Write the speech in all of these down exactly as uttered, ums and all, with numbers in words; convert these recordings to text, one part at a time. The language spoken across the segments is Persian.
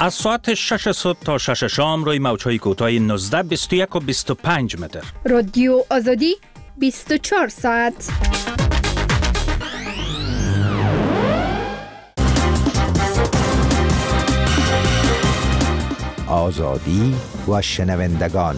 از ساعت شش صبح تا شش شام روی موج‌های کوتاه نوزده، بیست و یک و بیست و پنج متر. رادیو آزادی بیست و چهار ساعت. آزادی و شنوندگان.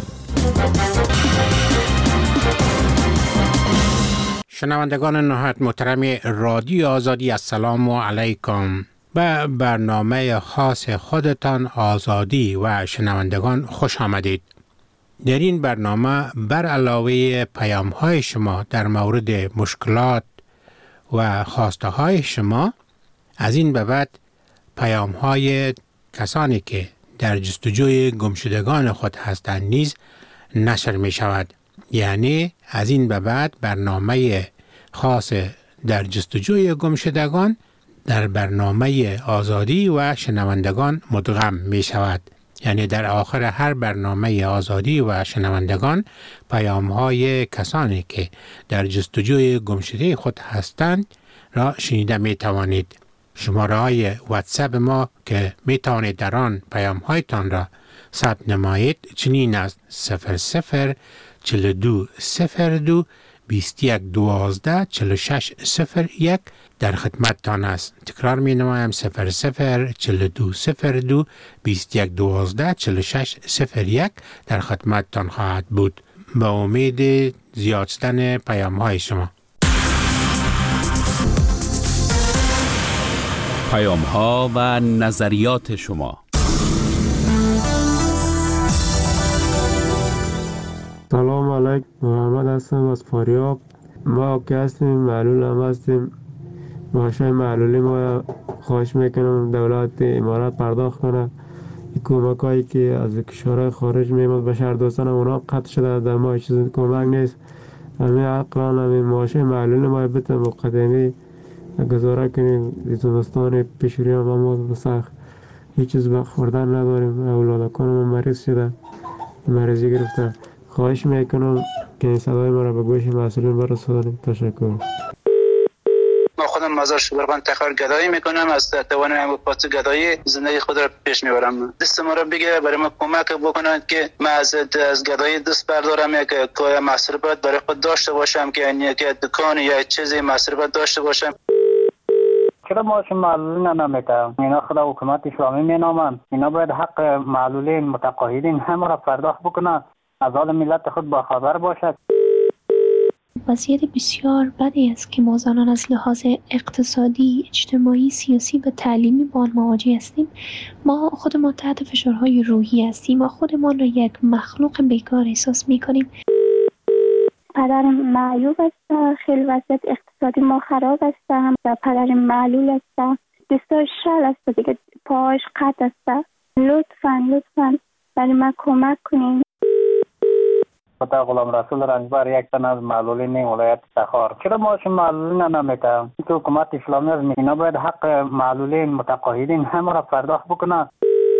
شنوندگان نهایت محترم رادیو آزادی، السلام علیکم. به برنامه خاص خودتان آزادی و شنوندگان خوش آمدید. در این برنامه بر علاوه پیام های شما در مورد مشکلات و خواسته های شما، از این به بعد پیام های کسانی که در جستجوی گمشدگان خود هستند نیز نشر می شود. یعنی از این به بعد برنامه خاص در جستجوی گمشدگان در برنامه آزادی و شنوندگان مدغم می شود. یعنی در آخر هر برنامه آزادی و شنوندگان پیام های کسانی که در جستجوی گمشده خود هستند را شنیده می توانید. شماره های واتساپ ما که می توانید در آن پیام هایتان را ثبت نمایید چنین است: صفر صفر چهل و دو صفر دو بیست و یک دوازده چهل و شش صفر یک در خدمت تان است. تکرار می نمایم: صفر صفر چهل و دو صفر دو بیست و یک دوازده چهل و شش صفر یک در خدمت تان خواهد بود. با امید زیاد شدن پیام های شما. پیام ها و نظریات شما. سلام علیکم، محمد هستم از فاریاب. ما که هستیم معلول هم هستیم. ماشای معلولی ما خواهش میکنم دولت امارات پرداخت کنه. کمک هایی که از کشورهای خارج میمد به شهر دوستان اونا قطع شده، در ما چیز کمک نیست. همین اقلان همین ماشای معلولی ما بتن مقدمی گزاره کنیم. دوستان پیشوری هم ما بسخ هیچ چیز بخوردن نداریم. اولادکان ما مریض شده، مریضی گرفته. خواهش میکنم که این صدای ما را به گوش مسئولین برسانید. تشکر. ما خودم مزار شبرغان تخار گدایی میکنم، از توان پاس گدایی زندگی خود را پیش میبرم. دست ما را بگیره، برای ما کمک بکنند که ما از از گدایی دست بردارم، یک کوی مصرفات برای خود داشته باشم، که یک دکان یا چیزی مصرفات داشته باشم. چرا ماش معلولین نمیکنم؟ اینا خدا حکومت اسلامی مینامند. اینا باید حق معلولین متقاعدین همه را پرداخت بکنند، از حال ملت خود با خبر باشد. وضعیت بسیار بدی است که ما زنان از لحاظ اقتصادی، اجتماعی، سیاسی و تعلیمی با آن مواجه هستیم. ما خودمان تحت فشارهای روحی هستیم. ما خودمان را یک مخلوق بیکار احساس می‌کنیم. پدرم معیوب است، خیلی وضعیت اقتصادی ما خراب است و پدرم معلول است، دستاش شل است دیگه، پاهاش قطع است. لطفاً لطفاً برای من کمک کنین. خدا غلام رسول رنجبر یک تن از معلولین ولایت تخار. چرا ماش معلولین نمیکنم؟ که حکومت اسلامی از اینا باید حق معلولین متقاعدین همه را پرداخت بکنه.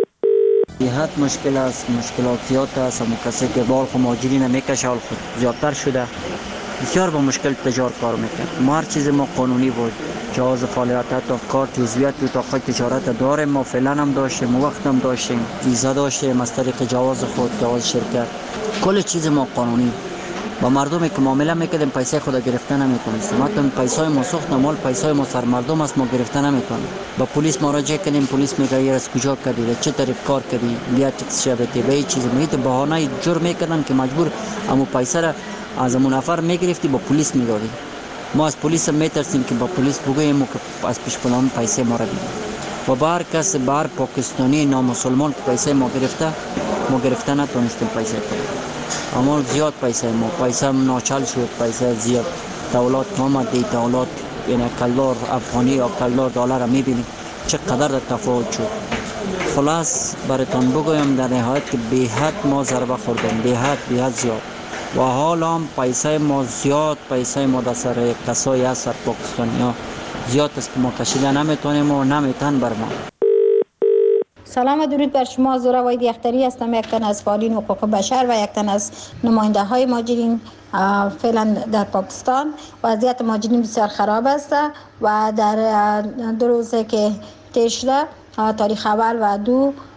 حد مشکل است، مشکلات زیاد است. همون کسی که بال خو ماجری نمیکشه حال خود زیادتر شده، بسیار با مشکل تجار کار میکنه. ما هر چیز ما قانونی بود، جواز فعالیت تا کار جزویت بود تا خود تجارت داریم. ما فعلا هم داشتیم، وقت هم داشتیم، ویزا داشتیم از طریق جواز خود، جواز شرکت، کل چیز ما قانونی. با مردمی که معامله میکردیم پیسه خود گرفته نمیتونستیم. حتی پیسای ما سوخت مال پیسای ما سر مردم است، ما گرفته نمیتونیم. با پلیس مراجعه کردیم، پلیس میگه یه از کجا کردی، چه طریق کار کردی، بیا تکس شبتی به هیچ چیز میت بهانه جور میکردن که مجبور امو پیسه را از امون نفر میگرفتی با پلیس میدادی. ما از پلیس میترسیم که با پلیس بگوییم که از پیش پلان پیسه ما را بدید. و بار کس بار پاکستانی نامسلمان که پیسه ما گرفته، ما گرفته نتونستیم پیسه کنیم. اما زیاد پیسه ما پیسه ناچل شد، پیسه زیاد. دولت آمد، دولت یعنی کلدار افغانی یا کلدار دلار را میبینی چقدر تفاوت شد. خلاص براتون بگویم در نهایت که به حد ما ضربه خوردیم، به حد به حد زیاد. و حالا هم پیسه ما زیاد، پیسه ما در سر کسایی هست سر پاکستانی ها زیاد است که ما کشیده نمیتونیم و نمیتون بر ما. سلام و درود بر شما. زورا وحید یختری هستم، یک تن از فعالین حقوق بشر و یک تن از نماینده های مهاجرین فعلا در پاکستان. وضعیت مهاجرین بسیار خراب است و در دو روزه که طی شده، تاریخ اول و دو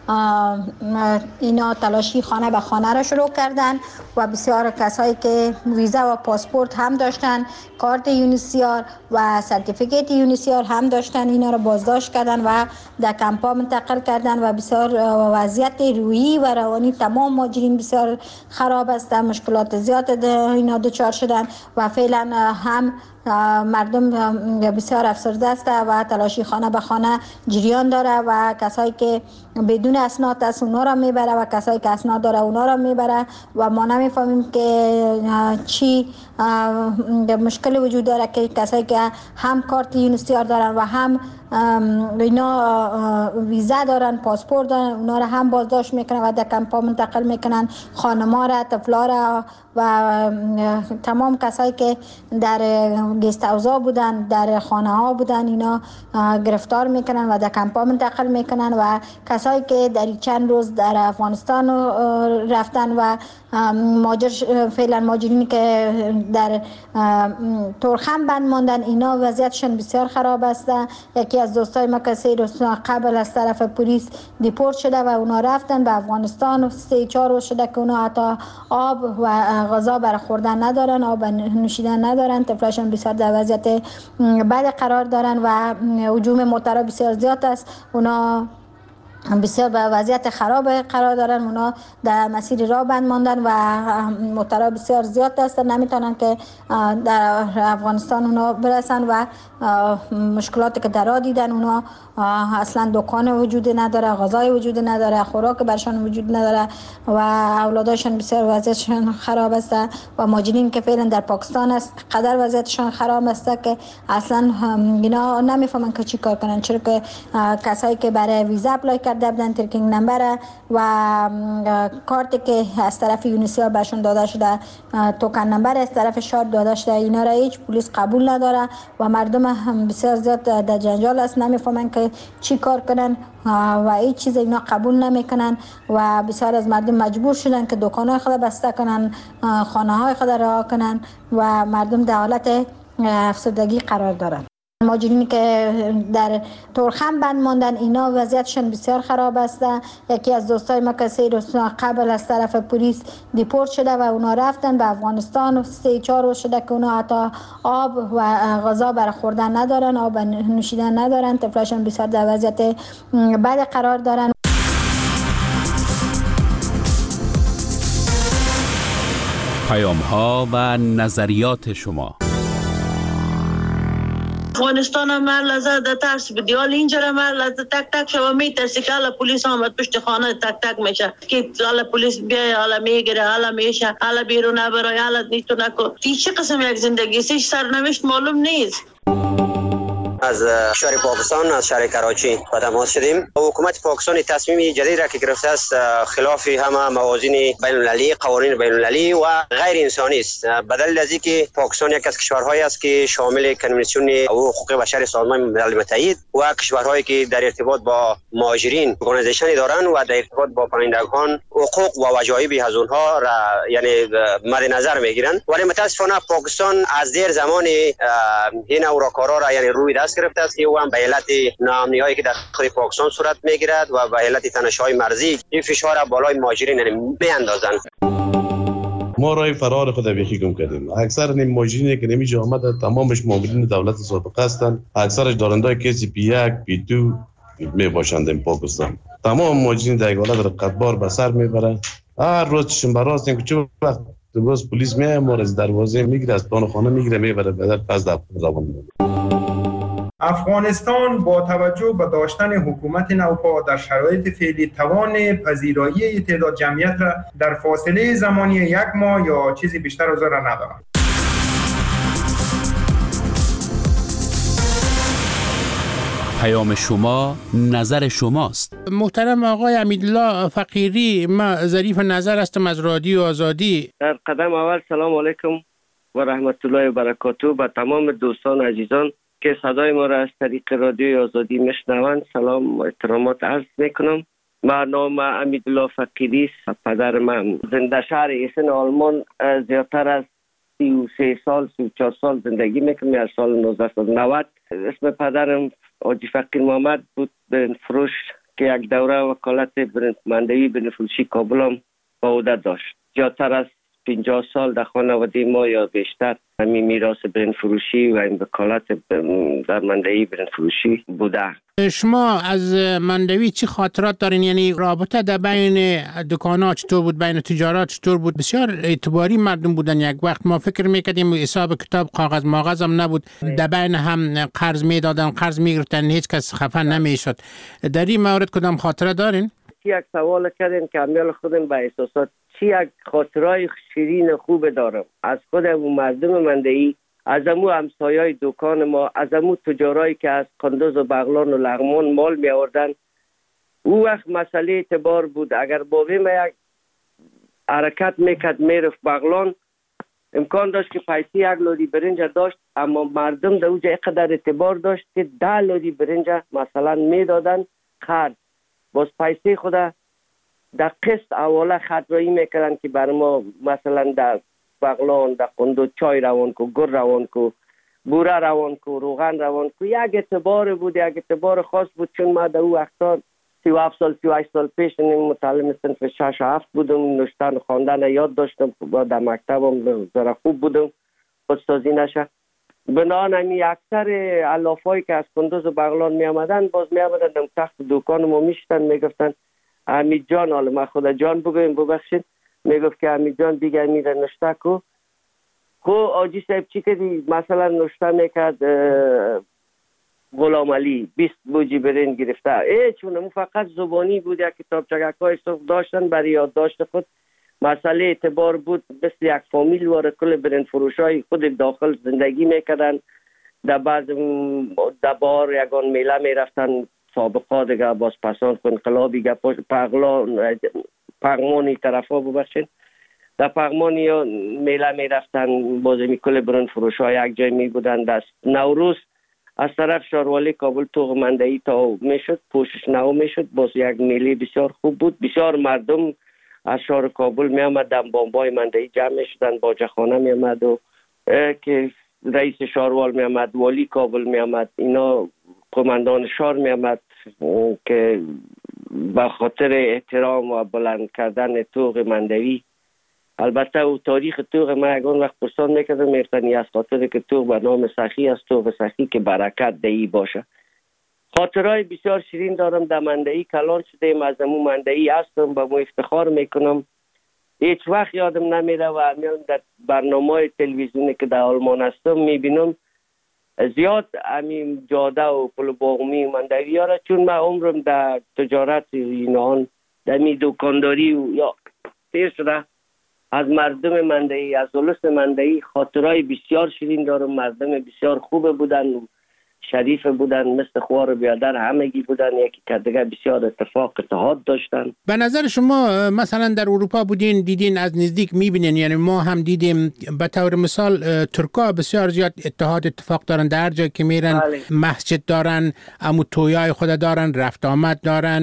اینا تلاشی خانه به خانه را شروع کردن و بسیار کسایی که ویزا و پاسپورت هم داشتن، کارت یونیسیار و سرتیفیکیت یونیسیار هم داشتن، اینا را بازداشت کردن و در کمپا منتقل کردن و بسیار وضعیت روحی و روانی تمام مهاجرین بسیار خراب است، مشکلات زیاد اینا دچار شدن و فعلا هم مردم بسیار افسرده است و تلاشی خانه به خانه جریان داره و کسایی که بدون اسناد است اونا را میبره و کسایی که اسناد داره اونا را میبره و ما نمیفهمیم که چی مشکل وجود داره که کسایی که هم کارت یونیسیار دارن و هم اینا ویزا دارن، پاسپورت دارن، اونا را هم بازداشت میکنن و در کمپا منتقل میکنن، خانما را، طفلا را و تمام کسایی که در گست هاوزا بودن، در خانه ها بودن، اینا گرفتار میکنن و در کمپا منتقل میکنن و کسایی که در چند روز در افغانستان رفتن و ماجر فعلا ماجرینی که در تورخم بند ماندن، اینا وضعیتشون بسیار خراب است. یکی از دوستای ما که سه روز قبل از طرف پلیس دیپورت شده و اونا رفتن به افغانستان و سه چهار روز شده که اونا حتی آب و غذا برای خوردن ندارن، آب نوشیدن ندارن، طفلاشون بسیار در وضعیت بد قرار دارن و هجوم موترا بسیار زیاد است، اونا بسیار به وضعیت خراب قرار دارن، اونا در مسیر راه بند ماندن و موترا بسیار زیاد است، نمیتونن که در افغانستان اونا برسن و مشکلاتی که در راه دیدن، اونا اصلا دکان وجود نداره، غذای وجود نداره، خوراک برشان وجود نداره و اولاداشون بسیار وضعیتشون خراب است و مهاجرین که فعلا در پاکستان است قدر وضعیتشون خراب است که اصلا اینا نمیفهمن که چی کار کنن، چرا که کسایی که برای ویزا اپلای کرده بودن، ترکینگ نمبر و کارتی که از طرف یونیسیار برشون داده شده، توکن نمبر از طرف شاد داده شده، اینا را هیچ پلیس قبول نداره و مردم هم بسیار زیاد در جنجال است، نمیفهمن که چی کار کنن و هیچ چیز اینا قبول نمیکنن و بسیار از مردم مجبور شدن که دکانهای خود بسته کنن، خانه های خود رها کنن و مردم در حالت افسردگی قرار دارن. مهاجرینی که در تورخم بند ماندن، اینا وضعیتشون بسیار خراب است. یکی از دوستای ما که سه روز قبل از طرف پلیس دیپورت شده و اونا رفتن به افغانستان و سه چهار روز شده که اونا حتی آب و غذا برای خوردن ندارن، آب نوشیدن ندارن، طفلاشون بسیار در وضعیت بد قرار دارن. پیام ها و نظریات شما. افغانستان هم هر لحظه در ترس بدی، حال اینجا هم هر لحظه تک تک شما میترسی که حالا پلیس آمد پشت خانه تک تک میشه که حالا پلیس بیای، حالا میگیره، حالا میشه، حالا بیرون نبرای، حالا نیتو نکو. این چه قسم یک زندگی سیش سرنوشت معلوم نیست. از شهر پاکستان، از شهر کراچی با تماس شدیم. حکومت پاکستان تصمیم جدید را که گرفته است خلاف همه موازین بین المللی، قوانین بین المللی و غیر انسانی است. بدل از اینکه پاکستان یک از کشورهایی است که شامل کنوانسیون حقوق بشر سازمان ملل متحد و کشورهایی که در ارتباط با مهاجرین ارگانیزیشن دارند و در ارتباط با پناهندگان حقوق و وجایب از اونها را یعنی مد نظر میگیرند، ولی متاسفانه پاکستان از دیر زمان این اوراکارا را یعنی روی دست گرفته است که او هم به علت ناامنی‌هایی که در داخل پاکستان صورت میگیرد و به علت تنش‌های مرزی این فشار را بالای مهاجرین میاندازند. ما راه فرار خود بیخی گم کردیم. اکثر نیم مهاجرینی که نمیشه آمده تمامش مامورین دولت سابقه هستند، اکثرش دارندای کسی پی یک پی دو می باشند این پاکستان. تمام مهاجرین در حالت رقتبار به سر میبرند. هر روز چشم براست این که چه وقت روز پلیس میاد ما از دروازه میگیره، از دان خانه میگیره میبره به در پس در روان میبره. افغانستان با توجه به داشتن حکومت نوپا در شرایط فعلی توان پذیرایی تعداد جمعیت را در فاصله زمانی یک ماه یا چیزی بیشتر از آن را ندارد. پیام شما نظر شماست. محترم آقای امیدالله فقیری، ما ظریف نظر هستم از رادیو آزادی. در قدم اول سلام علیکم و رحمت الله و برکاته به تمام دوستان عزیزان که صدای ما را از طریق رادیو آزادی میشنوند سلام و احترامات عرض میکنم. من نام امیدالله فقیری است. پدر من زنده شهر ایسن آلمان زیادتر از سی و سه سال سی و چهار سال زندگی میکنم از سال نوزده و نود. اسم پدرم حاجی فقیر محمد بود بن فروش که یک دوره وکالت مندوی بنفروشی کابل هم به عهده داشت. زیادتر از پنجاه سال در خانواده ما یا بیشتر همین میراث برنج فروشی و این وکالت در مندوی برنج فروشی بوده. شما از مندوی چی خاطرات دارین؟ یعنی رابطه در بین دکان‌ها چطور بود، بین تجارت چطور بود؟ بسیار اعتباری مردم بودن. یک وقت ما فکر میکردیم حساب کتاب کاغذ ماغذ هم نبود، در بین هم قرض میدادن، قرض میگرفتن، هیچ کس خفه نمیشد. در این مورد کدام خاطره دارین؟ یک سوال کردین که امیال خودم به احساسات چی یک خاطرهای شیرین خوب دارم از خود و مردم مندوی، از امو همسایای دکان ما، از امو تجارایی که از قندوز و بغلان و لغمان مال می آوردن. او وقت مسئله اعتبار بود. اگر بابی ما یک حرکت میکرد میرفت بغلان، امکان داشت که پیسی یک لودی برنج داشت، اما مردم در اوجه اقدر اعتبار داشت که ده لودی برنج مثلا میدادن خرد، باز پیسی خود در قسط اوله خطرایی میکردن که بر ما مثلا در بغلان، در قندوز چای روان کو، گر روان کو، بوره روان کو، روغن روان کو. یک اعتبار بود، یک اعتبار خاص بود. چون ما در او وقتا سی و هفت سال سی و هشت سال پیش متعلم صنف شش و هفت بودم، نوشتن و خواندن یاد داشتم، در مکتبم ذره خوب بودم، استادی نشه. بنابراین همی اکثر علافایی که از قندوز و بغلان می آمدن باز می آمدن در تخت دکان ما میشتن، میگفتن حمید جان، حالا من خدا جان بگویم ببخشید، میگفت که حمید جان دیگه میره نشته کو. خو آجی صاحب چی کردی؟ مثلا نشته میکرد غلام علی بیست بوجی برنج گرفته. ای چون فقط زبانی بود، یک کتاب چگکای صف داشتن برای یادداشت خود. مسئله اعتبار بود، مثل یک فامیل واره کل برنج فروشای خود داخل زندگی میکردن. در بعض در بار یگان میله میرفتن، سابقا دیگه باز پسان انقلابی گه پغلان پغمانی طرف ها ببخشید، در پغمانی ها میله می رفتن، باز می کل برنج فروش ها یک جای می بودن. دست نوروز از طرف شاروالی کابل توغ مندوی تا می شد، پوشش نو می شد، باز یک میله بسیار خوب بود. بسیار مردم از شهر کابل می آمدن، بامبای مندوی جمع می شدن، باجه خانه می آمد و که رئیس شاروال می آمد، والی کابل می آمد، اینا قماندان شهر می آمد که به خاطر احترام و بلند کردن توغ مندوی. البته او تاریخ توغ ما یکان وقت پرسان میکردم، میفتنی از خاطر که توغ به نام سخی است، توغ سخی که برکت دهی باشه. خاطرهای بسیار شیرین دارم. در مندوی کلان شدیم، از امو مندوی هستم، به مو افتخار میکنم. هیچ وقت یادم نمیره و همیان در برنامه تلویزیونی که در آلمان هستم میبینم زیاد همین جاده و پل باغمی مندوی ها را، چون من عمرم در تجارت اینان در می دکانداری و یا تیر شده. از مردم مندوی، از اولس مندوی خاطرهای بسیار شیرین دارم. مردم بسیار خوب بودن، شریف بودن، مثل خوار بیادر همگی بودن، یکی که دیگه بسیار اتفاق اتحاد داشتن. به نظر شما مثلا در اروپا بودین، دیدین، از نزدیک میبینین، یعنی ما هم دیدیم به طور مثال ترکا بسیار زیاد اتحاد اتفاق دارن، در جایی که میرن بله. مسجد دارن، امو تویای خود دارن، رفت آمد دارن،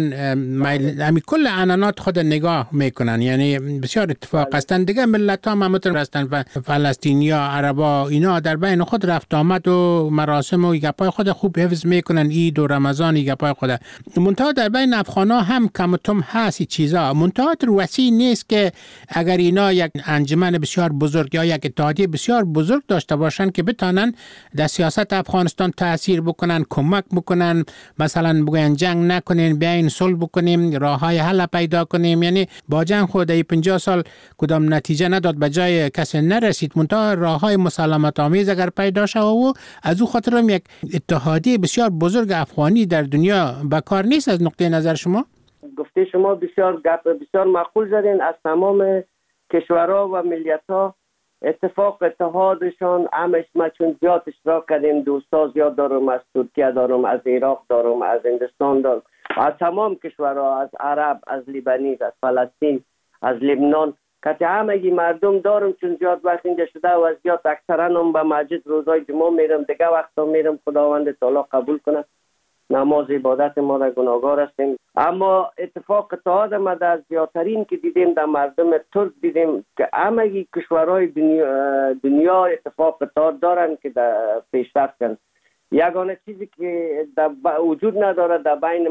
همین کل عنعنات خود نگاه میکنن، یعنی بسیار اتفاق بله. هستن. دیگه ملت ها همتون هستن و فلسطینیا، عربا، اینا در بین خود رفت آمد و مراسم و گپای خود خوب حفظ میکنن، عید و رمضان گپای خود. منتها در بین افغانا هم کم و کم هست چیزا، منتها وسیع نیست که اگر اینا یک انجمن بسیار بزرگ یا یک اتحادیه بسیار بزرگ داشته باشن که بتانن در سیاست افغانستان تاثیر بکنن، کمک بکنن، مثلا بگن جنگ نکنین، بیاین صلح بکنیم، راههای حل پیدا کنیم. یعنی با جنگ خود ای پنجاه سال کدام نتیجه نداد، به جای کسی نرسید، منتها راههای مسالمت آمیز اگر پیدا شد و از او خاطر هم یک اتحادیه بسیار بزرگ افغانی در دنیا بکار نیست. از نقطه نظر شما گفته شما بسیار گپ بسیار معقول زدین. از تمام کشورها و ملیت‌ها اتفاق اتحادشان همش ما چون زیاد اشتراک کردیم. دوستا زیاد دارم، از ترکیه دارم، از عراق دارم، از هندوستان دارم، از تمام کشورها، از عرب، از لیبنی، از فلسطین، از لبنان، که همگی مردم دارم. چون زیاد وقت اینجا شده و زیاد اکثرا هم به مسجد روزای جمعه میرم، دیگه وقتا میرم. خداوند تعالی قبول کنه نماز عبادت ما را، گناهگار هستیم. اما اتفاق اتحاد ما در زیادترین که دیدیم در مردم ترک دیدیم که همگی کشورهای دنیا, دنیا اتفاق اتحاد دارن که در پیشرفت کنن. یگانه چیزی که در وجود نداره در بین ماست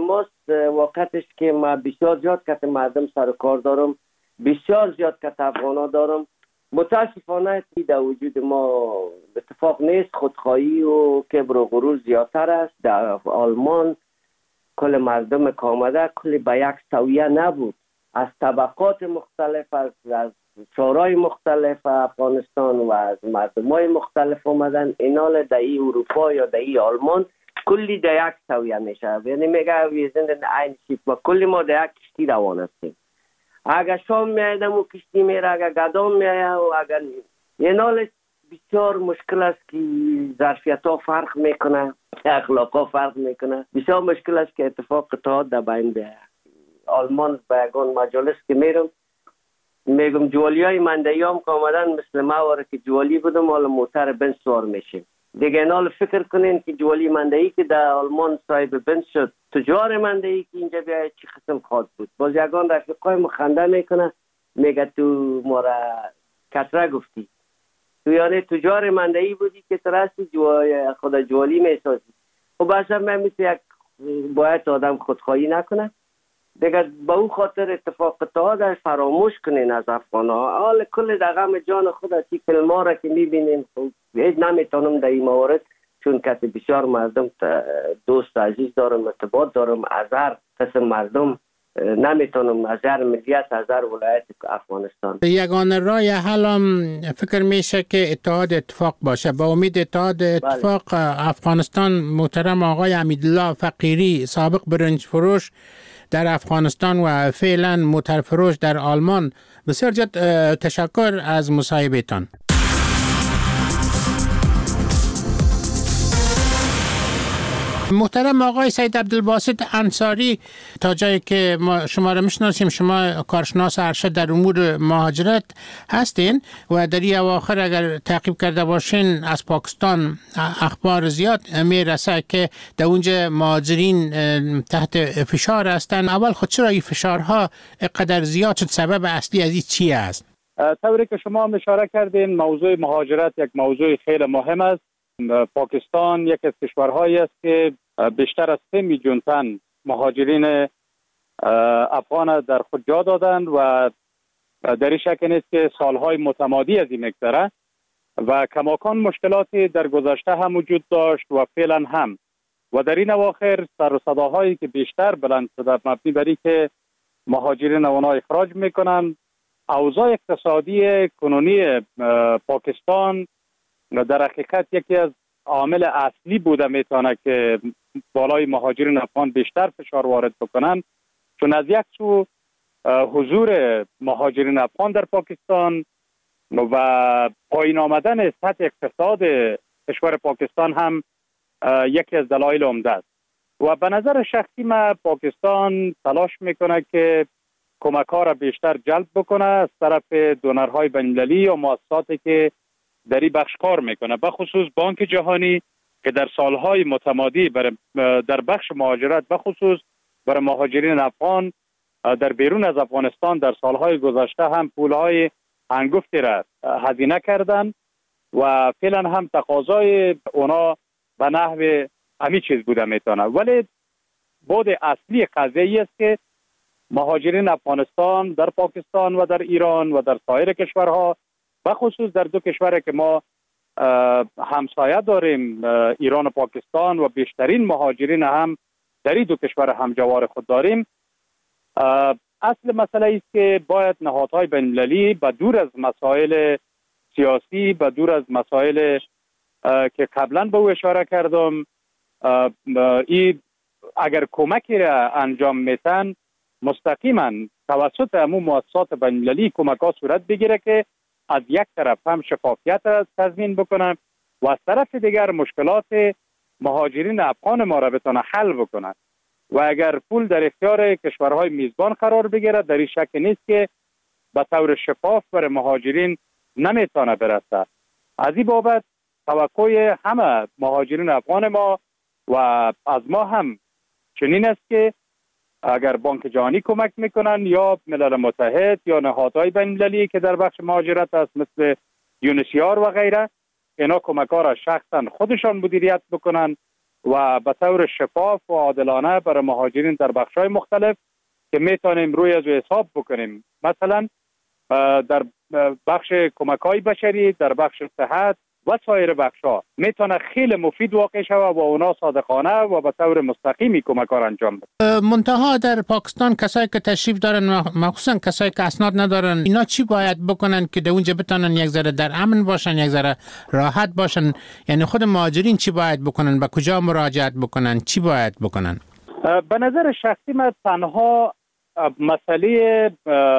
واقعتش که ما بسیار زیاد کت مردم سر کار دارم، بسیار زیاد کت افغانا دارم. متاسفانه در وجود ما اتفاق نیست، خودخواهی و کبر و غرور زیادتر است. در آلمان کل مردم که آمده کل به یک سویه نبود، از طبقات مختلف، از, از شورای مختلف افغانستان و از مردم های مختلف آمدن. اینال در ای اروپا یا در ای آلمان کلی در یک سویه میشه، یعنی میگه ویزن در این شیپ ما کلی ما در یک کشتی روان هستیم. اگر شام میایدم و کشتی میره، اگر گدام میایه و اگر اینال بسیار مشکل است که ظرفیت ها فرق میکنه، اخلاق ها فرق میکنه. بسیار مشکل است که اتفاق اتحاد در بین بیایه. آلمان به یگان مجالس که میرم میگم جوالی های مندهی هم که آمدن مثل ما واره که جوالی بودم حالا موتر بنز سوار میشیم دیگه. اینال فکر کنین که جوالی مندهی که در آلمان صاحب بنز شد، تجار مندهی که اینجا بیاید چی قسم خواهد بود. باز یگان رفیقای مخنده میکنه میگه تو ما را کتره گفتی، تو یعنی تجار مندهی بودی که ترستی جوالی خود جوالی میسازی. خب اصلا من مثل یک باید آدم خودخواهی نکنه دیگه. با او خاطر اتفاق اتحاد فراموش کنین از افغان ها. حال کل در غم جان خود اسی کلمه را که میبینیم هیچ نمیتونم در این موارد، چون کسی بسیار مردم دوست عزیز دارم، ارتباط دارم، از هر قسم مردم نمیتونم، از هر ملیت، از هر ولایت افغانستان. یگانه راه حل هم فکر میشه که اتحاد اتفاق باشه. با امید اتحاد اتفاق بله. افغانستان محترم آقای امیدالله فقیری، سابق برنج فروش در افغانستان و فعلا موتر فروش در آلمان، بسیار زیاد تشکر از مصاحبهتان. محترم آقای سید عبدالباسط انصاری، تا جایی که ما شما را میشناسیم شما کارشناس ارشد در امور مهاجرت هستین و در این اواخر اگر تعقیب کرده باشین از پاکستان اخبار زیاد میرسه که در اونجا مهاجرین تحت فشار هستن. اول خود چرا این فشارها قدر زیاد شد؟ سبب اصلی از این چی است؟ طوری که شما اشاره کردین موضوع مهاجرت یک موضوع خیلی مهم است. پاکستان یک از کشورهایی است که بیشتر از سه میلیون تن مهاجرین افغان در خود جا دادند و در این شک نیست که سالهای متمادی از این میگذره و کماکان مشکلاتی در گذشته هم وجود داشت و فعلا هم و در این اواخر سر و صداهایی که بیشتر بلند شده مبنی بر اینکه مهاجرین اونا اخراج میکنن. اوضاع اقتصادی کنونی پاکستان در حقیقت یکی از عامل اصلی بوده میتونه که بالای مهاجرین افغان بیشتر فشار وارد بکنن، چون از یک سو حضور مهاجرین افغان در پاکستان و پایین آمدن سطح اقتصاد کشور پاکستان هم یکی از دلایل عمده است و به نظر شخصی من پاکستان تلاش میکنه که کمک ها را بیشتر جلب بکنه از طرف دونرهای بین‌المللی و مؤسساتی که در این بخش کار میکنه، به خصوص بانک جهانی که در سالهای متمادی در بخش مهاجرت به خصوص برای مهاجرین افغان در بیرون از افغانستان در سالهای گذشته هم پولهای هنگفتی را هزینه کردن و فعلا هم تقاضای اونا به نحو همین چیز بوده میتونه. ولی بود اصلی قضیه است که مهاجرین افغانستان در پاکستان و در ایران و در سایر کشورها، به خصوص در دو کشوری که ما همسایه داریم ایران و پاکستان و بیشترین مهاجرین هم در این دو کشور همجوار خود داریم، اصل مسئله است که باید نهادهای بین‌المللی به دور از مسائل سیاسی، به دور از مسائل که قبلا به او اشاره کردم، این اگر کمکی را انجام میتن مستقیما توسط همون مؤسسات بین‌المللی کمک ها صورت بگیره که از یک طرف هم شفافیت را تضمین بکنن و از طرف دیگر مشکلات مهاجرین افغان ما را بتونه حل بکنن و اگر پول در اختیار کشورهای میزبان قرار بگیره در این شک نیست که به طور شفاف برای مهاجرین نمیتونه برسه. از این بابت توقع همه مهاجرین افغان ما و از ما هم چنین است که اگر بانک جهانی کمک میکنن یا ملل متحد یا نهادهای بین‌المللی که در بخش مهاجرت است مثل یونسیار و غیره، اینا کمک ها را شخصا خودشان مدیریت بکنن و به طور شفاف و عادلانه برای مهاجرین در بخش‌های مختلف که میتونیم روی از حساب بکنیم. مثلا در بخش کمک‌های بشری، در بخش صحت و سایر بخش‌ها میتونه خیلی مفید واقع شود و اونا صادقانه و به طور مستقیمی کمک ها انجام بده. منتها در پاکستان کسایی که تشریف دارن، مخصوصا کسایی که اسناد ندارن، اینا چی باید بکنن که در اونجا بتونن یک ذره در امن باشن، یک ذره راحت باشن؟ یعنی خود مهاجرین چی باید بکنن؟ به کجا مراجعت بکنن؟ چی باید بکنن؟ به نظر شخصی من تنها مسئله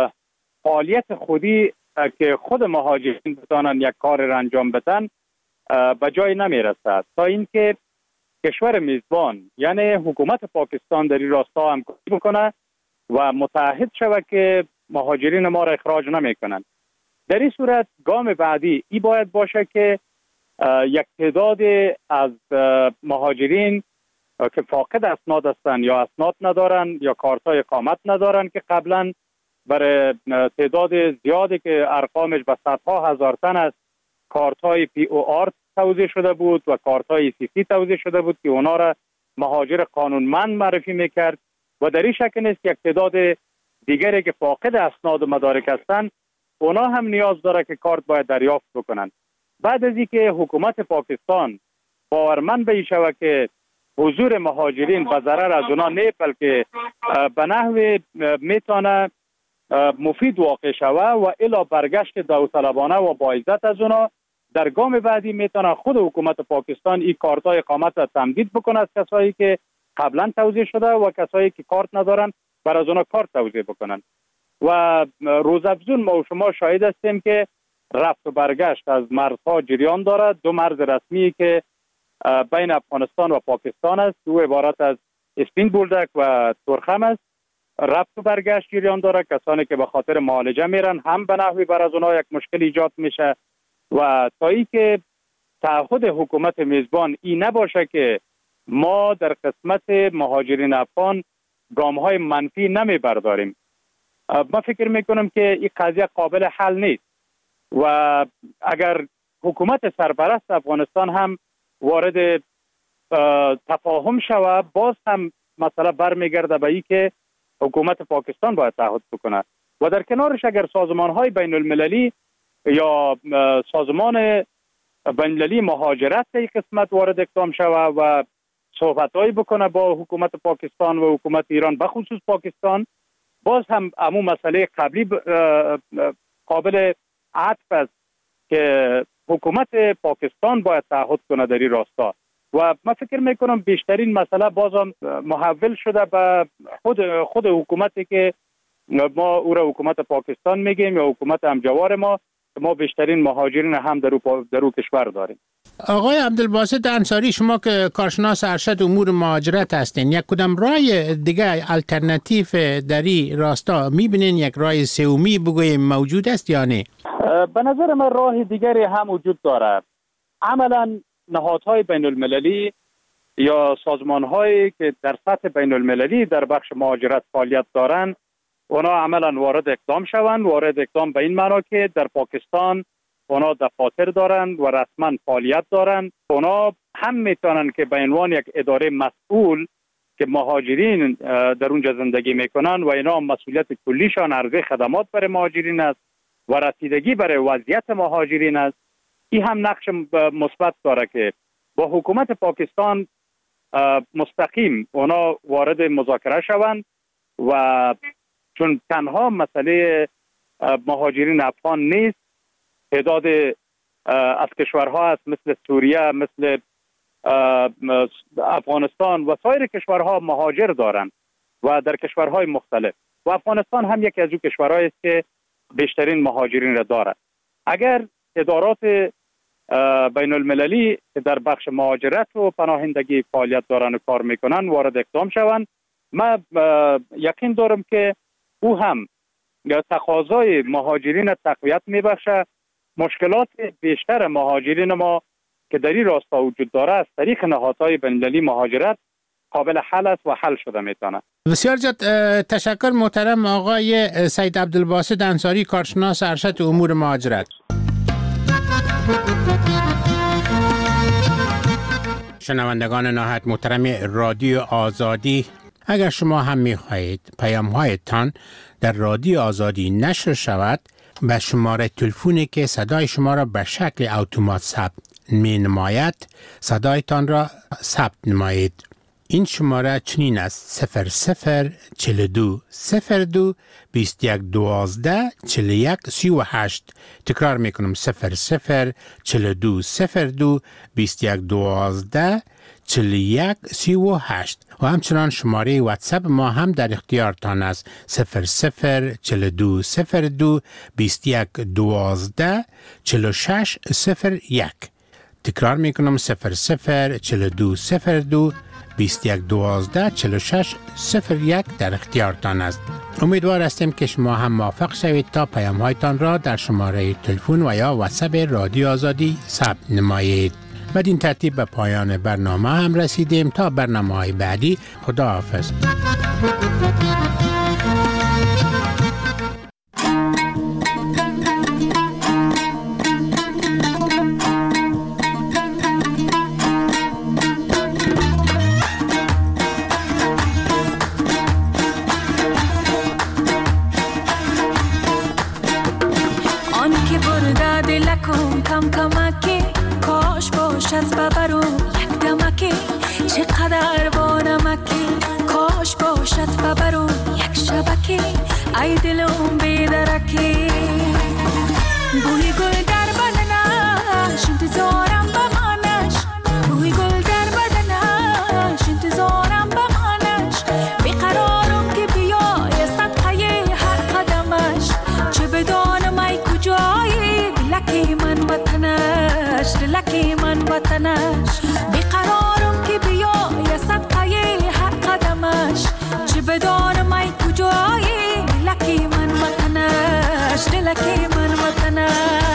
فعالیت خودی که خود مهاجرین بتانن یک کار را انجام بدن به جای نمی رسد تا اینکه کشور میزبان یعنی حکومت پاکستان در این راستا همکاری بکنه و متعهد شود که مهاجرین ما را اخراج نمی کنند. در این صورت گام بعدی ای باید باشه که یک تعداد از مهاجرین که فاقد اسناد هستند یا اسناد ندارن یا کارتای اقامت ندارن که قبلا برای تعداد زیادی که ارقامش به صدها هزار تن است کارتای پی او آر توزیع شده بود و کارتای سی سی توزیع شده بود که اونا را مهاجر قانونمند معرفی میکرد و در این شکل نیست یک تعداد دیگری که فاقد اسناد و مدارک هستند اونا هم نیاز داره که کارت باید دریافت بکنن. بعد از اینکه حکومت پاکستان باورمند به این شود که حضور مهاجرین به ضرر از اونا نه بلکه به نحو میتونه مفید واقع شوه و الا برگشت داوطلبانه و با عزت از اونا، در گام بعدی میتونه خود حکومت پاکستان این کارتای اقامت را تمدید بکنه از کسایی که قبلا توزیع شده و کسایی که کارت ندارن بر از اونا کارت توزیع بکنن. و روزافزون ما و شما شاهد هستیم که رفت و برگشت از مرزها جریان دارد. دو مرز رسمی که بین افغانستان و پاکستان است، دو عبارت از اسپین بولدک و تورخم است. رفت و برگشت جریان داره. کسانی که به خاطر معالجه میرن هم به نحوی بر از اونها یک مشکل ایجاد میشه و تا ای که تعهد حکومت میزبان این نباشه که ما در قسمت مهاجرین افغان گام های منفی نمی برداریم، من فکر میکنم که این قضیه قابل حل نیست و اگر حکومت سرپرست افغانستان هم وارد تفاهم شود باز هم مسئله برمیگرده به این که حکومت پاکستان باید تعهد بکنه و در کنارش اگر سازمان های بین المللی یا سازمان بین المللی مهاجرت این قسمت وارد اقدام شود و صحبت هایی بکنه با حکومت پاکستان و حکومت ایران بخصوص پاکستان، باز هم امو مسئله قبلی قابل عطف است که حکومت پاکستان باید تعهد کنه در این راستا و من فکر میکنم بیشترین مسئله بازم محول شده به خود خود حکومتی که ما او را حکومت پاکستان میگیم یا حکومت همجوار ما، ما بیشترین مهاجرین هم در او در او کشور داریم. آقای عبدالباسط انصاری، شما که کارشناس ارشد امور مهاجرت هستین، یک کدام راه دیگه الटरनेटिव در این راستا میبینین؟ یک راه سومی بگویم موجود است یا نه؟ به نظر من راه دیگری هم وجود دارد. عملا نهادهای بین المللی یا سازمانهایی که در سطح بین المللی در بخش مهاجرت فعالیت دارند اونا عملا وارد اقدام شوند. وارد اقدام به این معنا که در پاکستان اونا دفاتر دارند و رسما فعالیت دارند. اونا هم میتونن که به عنوان یک اداره مسئول که مهاجرین در اونجا زندگی میکنن و اینا مسئولیت کلیشان عرضه خدمات برای مهاجرین است و رسیدگی برای وضعیت مهاجرین است. این هم نقش مثبت داره که با حکومت پاکستان مستقیم اونا وارد مذاکره شوند و چون تنها مسئله مهاجرین افغان نیست، تعداد از کشورها هست مثل سوریه، مثل افغانستان و سایر کشورها مهاجر دارند و در کشورهای مختلف و افغانستان هم یکی از اون کشورهایی است که بیشترین مهاجرین را دارد. اگر ادارات بین المللی که در بخش مهاجرت و پناهندگی فعالیت دارن و کار میکنن وارد اقدام شوند، من یقین دارم که او هم تقاضای مهاجرین تقویت میبخشه. مشکلات بیشتر مهاجرین ما که در این راستا وجود داره از طریق نهادهای بین المللی مهاجرت قابل حل است و حل شده میتونه. بسیار زیاد تشکر محترم آقای سید عبدالباسط انصاری، کارشناس ارشد امور مهاجرت. شنوندگان نهایت محترم رادیو آزادی، اگر شما هم می خواهید پیام هایتان در رادیو آزادی نشر شود، به شماره تلفنی که صدای شما را به شکل اتومات ثبت می نماید صدایتان را ثبت نمایید. این شماره چنین است: صفر صفر چل دو صفر دو بیست یک دوازده چل یک سی و هشت. تکرار میکنم: صفر صفر چل دو صفر دو بیست یک دوازده چل یک سی و هشت. و همچنان شماره واتساپ ما هم در اختیارتان است: صفر صفر چل دو صفر دو بیست یک دوازده چل شش صفر یک. تکرار میکنم: صفر صفر چل دو صفر دو بیست یک دوازده چل شش صفر یک در اختیارتان است. امیدوار هستیم که شما هم موافق شوید تا پیام هایتان را در شماره تلفن و یا واتساپ رادیو آزادی ثبت نمایید. بدین ترتیب به پایان برنامه هم رسیدیم. تا برنامه های بعدی، خدا حافظ. کم کمکی کاش باشد ببرو یک دمکی، چقدر با نمکی کاش باشد ببرو یک شبکی، ای دلم بیدرکی. بوی گل در بدنش انتظارم بمانش، بوی گل در بدنش انتظارم بمانش، بیقرارم که بیای صدقه هر قدمش، چه بدانم ای کجایی دلکی من وطنش، دلکی من وطنش، بیقرارم که بیای صدقه هر قدمش، چه بدانم ای کجایی دلکی من وطنش، دلکی من وطنش.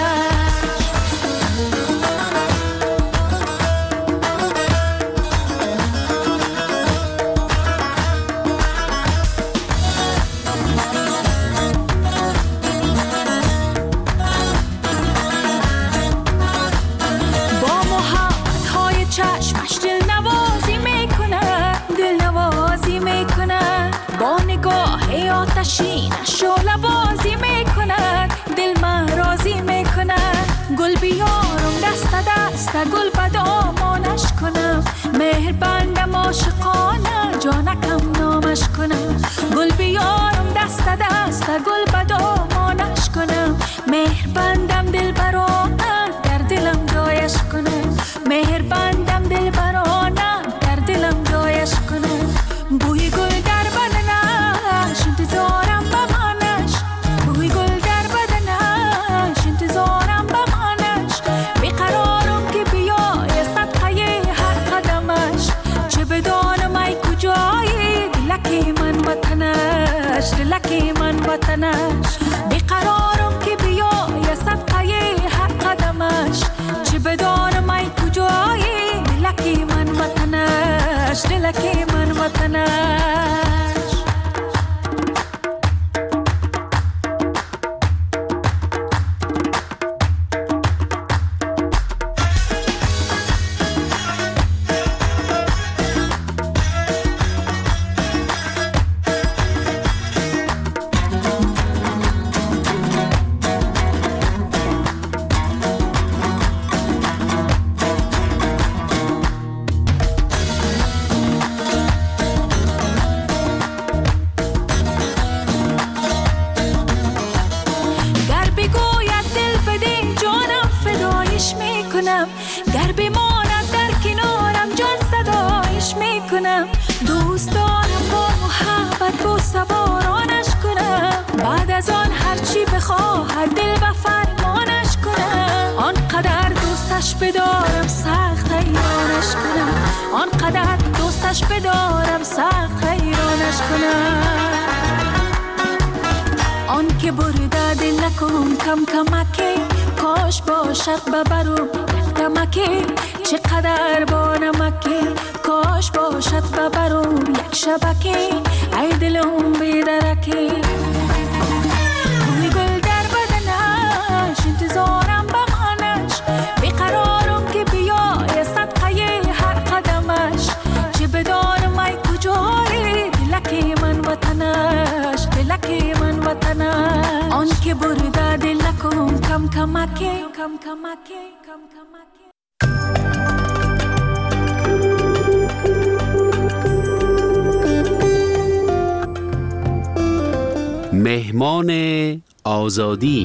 شعله بازی میکند دل من راضی میکند، گل بیارم دست دست گل به دامانش کنم، مهر بندم عاشقانه جانکم نامش کنم، گل بیارم دست دست گل به دامانش کنم، مهر بندم دل برانه در دلم جایش کنم، مهر بندم دل برانه در دلم جایش کنم. بوی گل در بدنش انتظارم بمانش، بوی گل در بدنش انتظارم بمانش، بیقرارم که بیای صدقه هر قدمش، چه بدانم ای کجایی دلکی من وطنش، دلکی من وطنش، بیقرارم که بیای صدقه هر قدمش، چه بدانم ای کجایی دلکی من وطنش، دلکی من وطنش. گر بماند در کنارم جان صدایش میکنم، دوست دارم با محبت با سوارانش کنم، بعد از آن هرچی بخواهد دل به فرمانش کنم، آنقدر دوستش بدارم سخت حیرانش کنم، آنقدر دوستش بدارم سخت حیرانش کنم. آن که برده دل نکن کم کمکی، کاش باشد ببرم دمکی، چقدر با نمکی کاش باشد ببرم یک شبکی، ای دلم بیدرکی. بوی گل در بدنش انتظارم بمانش، بیقرارم که بیای صدقه هر قدم وطنش دلک من وطنش آن که برده دلکم کم کمکه کم کمکه کم کمکه مهمان آزادی.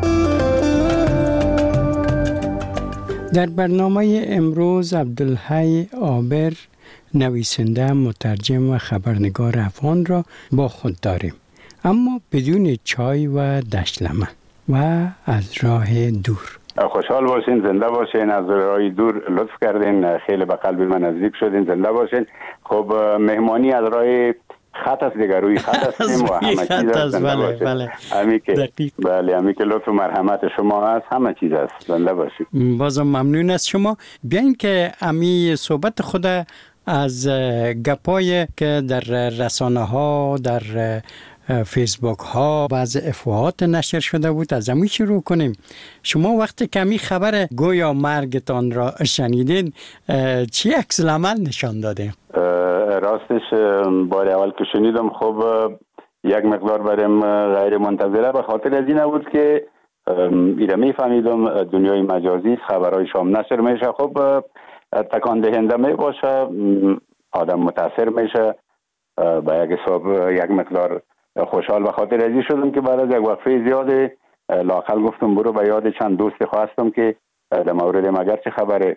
در برنامه امروز عبدالحی عابر نویسنده، مترجم و خبرنگار افغان را با خود داریم، اما بدون چای و دشلمه و از راه دور. خوشحال باشین، زنده باشین، از راه دور لطف کردین، خیلی به قلب من نزدیک شدین، زنده باشین. خب مهمانی از راه خط است دیگر، روی خط هستیم و همه چیز است، زنده بله باشین. بله امی که بله امی که لطف و مرحمت شما هست، همه چیز است، زنده باشین. بازم ممنون از شما. بیاین که امی صحبت خود از گپای که در رسانه ها، در فیسبوک ها بعض افواهات نشر شده بود، از همین شروع کنیم. شما وقتی که می خبر گویا مرگتان را شنیدین، چی عکس العمل نشان داده؟ راستش بار اول که شنیدم خب یک مقدار برم غیر منتظره، به خاطر از این بود که ایره می فهمیدم دنیای مجازی خبرهای شام نشر میشه، خب تکان دهنده می باشه، آدم متاثر میشه، با یک حساب یک مقدار خوشحال به خاطر ازی شدم که بعد از یک وقفه زیاد لااقل گفتم برو به یاد چند دوست خواستم که در مورد مگر چه خبر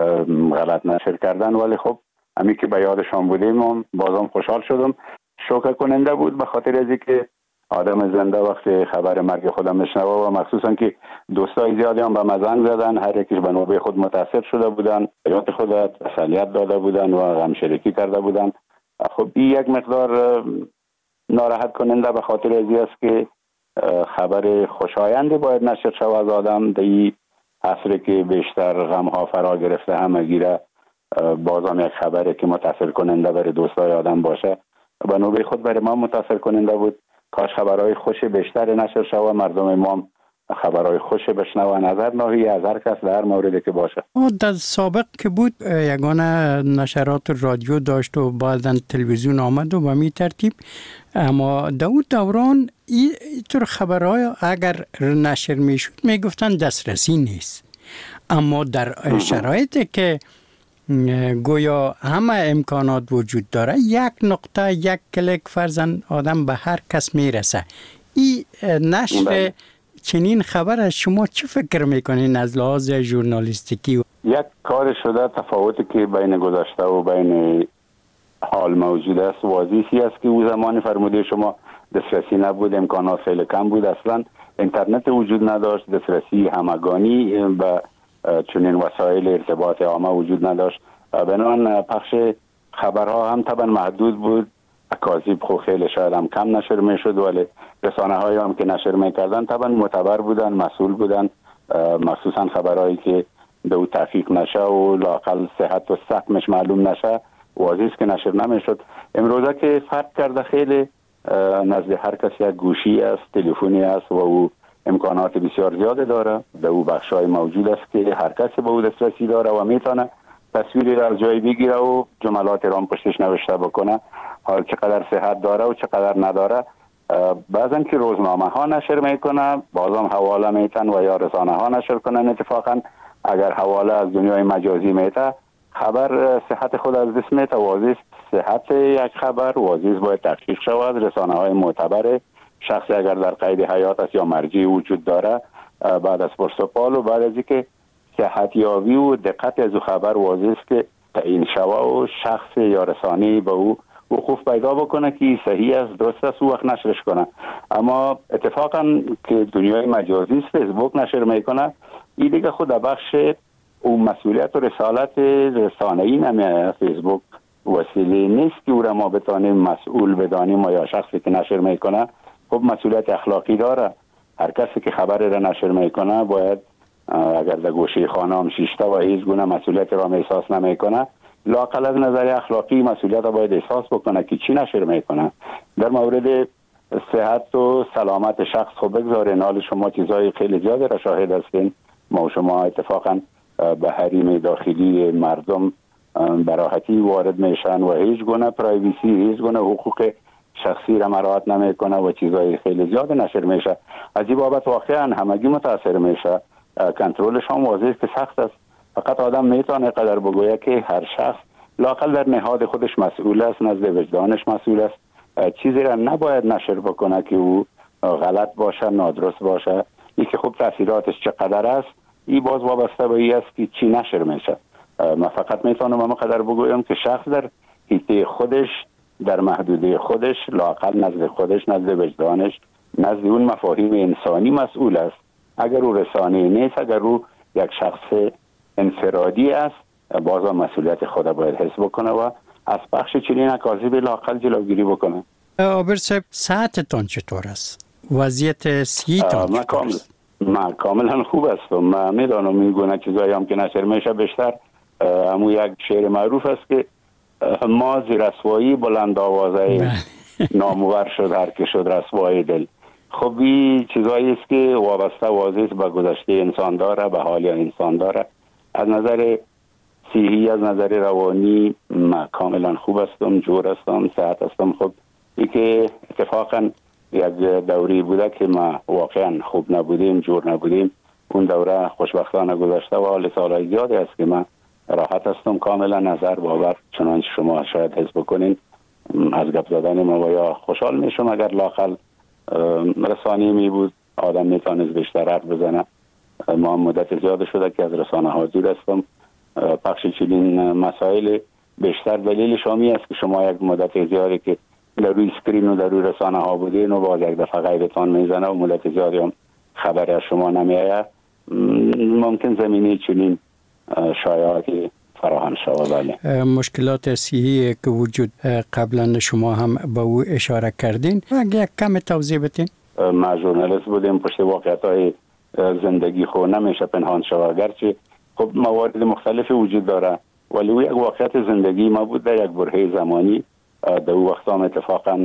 غلط نشر کردن، ولی خب همین که به یادشان بودیم بازم خوشحال شدم. شوکه کننده بود به خاطر ازی که آدم زنده وقتی خبر مرگ خودم میشنوه و مخصوصا که دوستای زیادی هم به مزنگ زدن، هر یکیش به نوبه خود متاثر شده بودن، حیات خود تسلیت داده بودن و غم شریکی کرده بودن. خب این یک مقدار ناراحت کننده به خاطر ازی است که خبر خوشایندی باید نشر شود از آدم در این عصری که بیشتر غم ها فرا گرفته همه گیره، بازم یک خبری که متاثر کننده برای دوستای آدم باشه به نوبه خود برای ما متاثر کننده بود. کاش خبرهای خوش بیشتر نشر شود، مردم ما خبرهای خوش بشنوند از هر ناحیه، از هر کس، در هر موردی که باشه. در سابق که بود یگانه نشرات رادیو داشت و بعداً تلویزیون آمد و به می ترتیب، اما در اون دوران اینطور خبرهای اگر نشر می شد می گفتن دسترسی نیست، اما در شرایطی که گویا همه امکانات وجود داره، یک نقطه یک کلیک فرزن آدم به هر کس میرسه. این نشر چنین خبر از شما چه فکر میکنین از لحاظ ژورنالیستیکی؟ یک کار شده تفاوتی که بین گذشته و بین حال موجود است واضحی است که او زمان فرموده شما دسترسی نبود، امکانات خیلی کم بود، اصلا اینترنت وجود نداشت، دسترسی همگانی به چنین وسایل ارتباط عامه وجود نداشت، بنابراین پخش خبرها هم طبعا محدود بود، اکاذیب خو خیلی شاید هم کم نشر میشد، ولی رسانه های هم که نشر میکردن طبعا معتبر بودن، مسئول بودن، مخصوصا خبرهایی که دو تحقیق نشه و لااقل صحت و سقمش معلوم نشه واضح است که نشر نمیشد. امروزه که فرق کرده، خیلی نزد هر کس یک گوشی است، تلفنی است و او امکانات بسیار زیاد داره، در او بخشای موجود است که هر کسی به او دسترسی داره و میتونه تصویری را از جایی بگیره و جملات را پشتش نوشته بکنه، حال چقدر صحت داره و چقدر نداره. بعضن که روزنامه ها نشر میکنه، بازم حواله میتن و یا رسانه ها نشر کنن. اتفاقا اگر حواله از دنیای مجازی میته، خبر صحت خود از دست میته. واضح صحت یک خبر واضح باید تحقیق شود، رسانه های معتبر، شخصی اگر در قید حیات است یا مرجعی وجود داره، بعد از پرسپال و بعد از اینکه صحت یابی و دقت از خبر واضح است که تعیین شوه و شخص یا رسانه‌ای به او وقوف پیدا بکنه که صحیح است، درست است، وقت نشرش کنه. اما اتفاقا که دنیای مجازی فیسبوک نشر میکنه، این دیگه خود بخش او مسئولیت و رسالت رسانه‌ای نمیه. فیسبوک وسیله نیست که او را ما بتانیم مسئول بدانیم و یا شخصی که نشر میکنه خب مسئولیت اخلاقی داره. هر کسی که خبر را نشر میکنه باید اگر در گوشه خانه هم شیشته و هیچ گونه مسئولیت را احساس نمیکنه، لااقل از نظر اخلاقی مسئولیت را باید احساس بکنه که چی نشر میکنه. در مورد صحت و سلامت شخص خب بگذارین، حال شما چیزهای خیلی زیاده را شاهد هستین. ما و شما اتفاقا به حریم داخلی مردم براحتی وارد میشن و هیچ گونه پرایویسی، هیچ گونه حقوق شخصی را مراعات نمیکنه و چیزای خیلی زیاد نشر میشه. از این بابت واقعا همگی متاثر میشه. کنترلش هم واضحه که سخت است. فقط آدم میتونه قدر بگویه که هر شخص لااقل در نهاد خودش مسئول است، نزد وجدانش مسئول است. چیزی را نباید نشر بکنه که او غلط باشه، نادرست باشه. این که خب تاثیراتش چقدر است این باز وابسته به این است که چی نشر میشه. من فقط میتونم اما قدر بگویم که شخص در حیطه خودش، در محدوده خودش، لااقل نزد خودش، نزد وجدانش، نزد اون مفاهیم انسانی مسئول است. اگر او رسانه نیست، اگر او یک شخص انفرادی است، باز هم مسئولیت خود باید حس بکنه و از پخش چنین اکاذیب لااقل جلوگیری بکنه. عابر صاحب، ساعتتان چطور است؟ وضعیت صحیتان چطور است؟ من کاملا خوب هستم. من میدانم این گونه چیزایی هم که نشر میشه بیشتر همون یک شعر معروف است که ما زیر رسوایی بلند آوازه نامور شد هر که شد رسوای دل. خب این چیزایی است که وابسته واضح به گذشته انسان داره، به حال انسان داره. از نظر صحی، از نظر روانی من کاملا خوب هستم، جور هستم، صحت هستم. خب این که اتفاقا یک دوری بوده که ما واقعا خوب نبودیم، جور نبودیم. اون دوره خوشبختانه گذشته و حال سالهای زیادی است که من راحت هستم، کاملا نظر باور چنانچه شما شاید حس بکنین از گپ زدن ما و یا خوشحال میشم اگر لااقل رسانه می بود آدم میتونست بیشتر حرف بزنه. ما مدت زیاد شده که از رسانه ها دور هستم. پخش چنین مسائل بیشتر دلیل شامی است که شما یک مدت زیادی که در روی اسکرین و در روی رسانه ها بودین و باز یک دفعه غیبتان میزنه و مدت زیادی هم خبری از شما نمیآید. ممکن زمینه چنین شایعاتی فراهم شود. بله. مشکلات صحی که وجود قبلا شما هم به او اشاره کردین، اگه یک کم توضیح بدین. ما ژورنالیست بودیم، پشت واقعیت‌های زندگی خو نمیشه پنهان شود. گرچه خب موارد مختلفی وجود داره ولی او یک واقعیت زندگی ما بود در یک برهه زمانی. در او وقت هم اتفاقا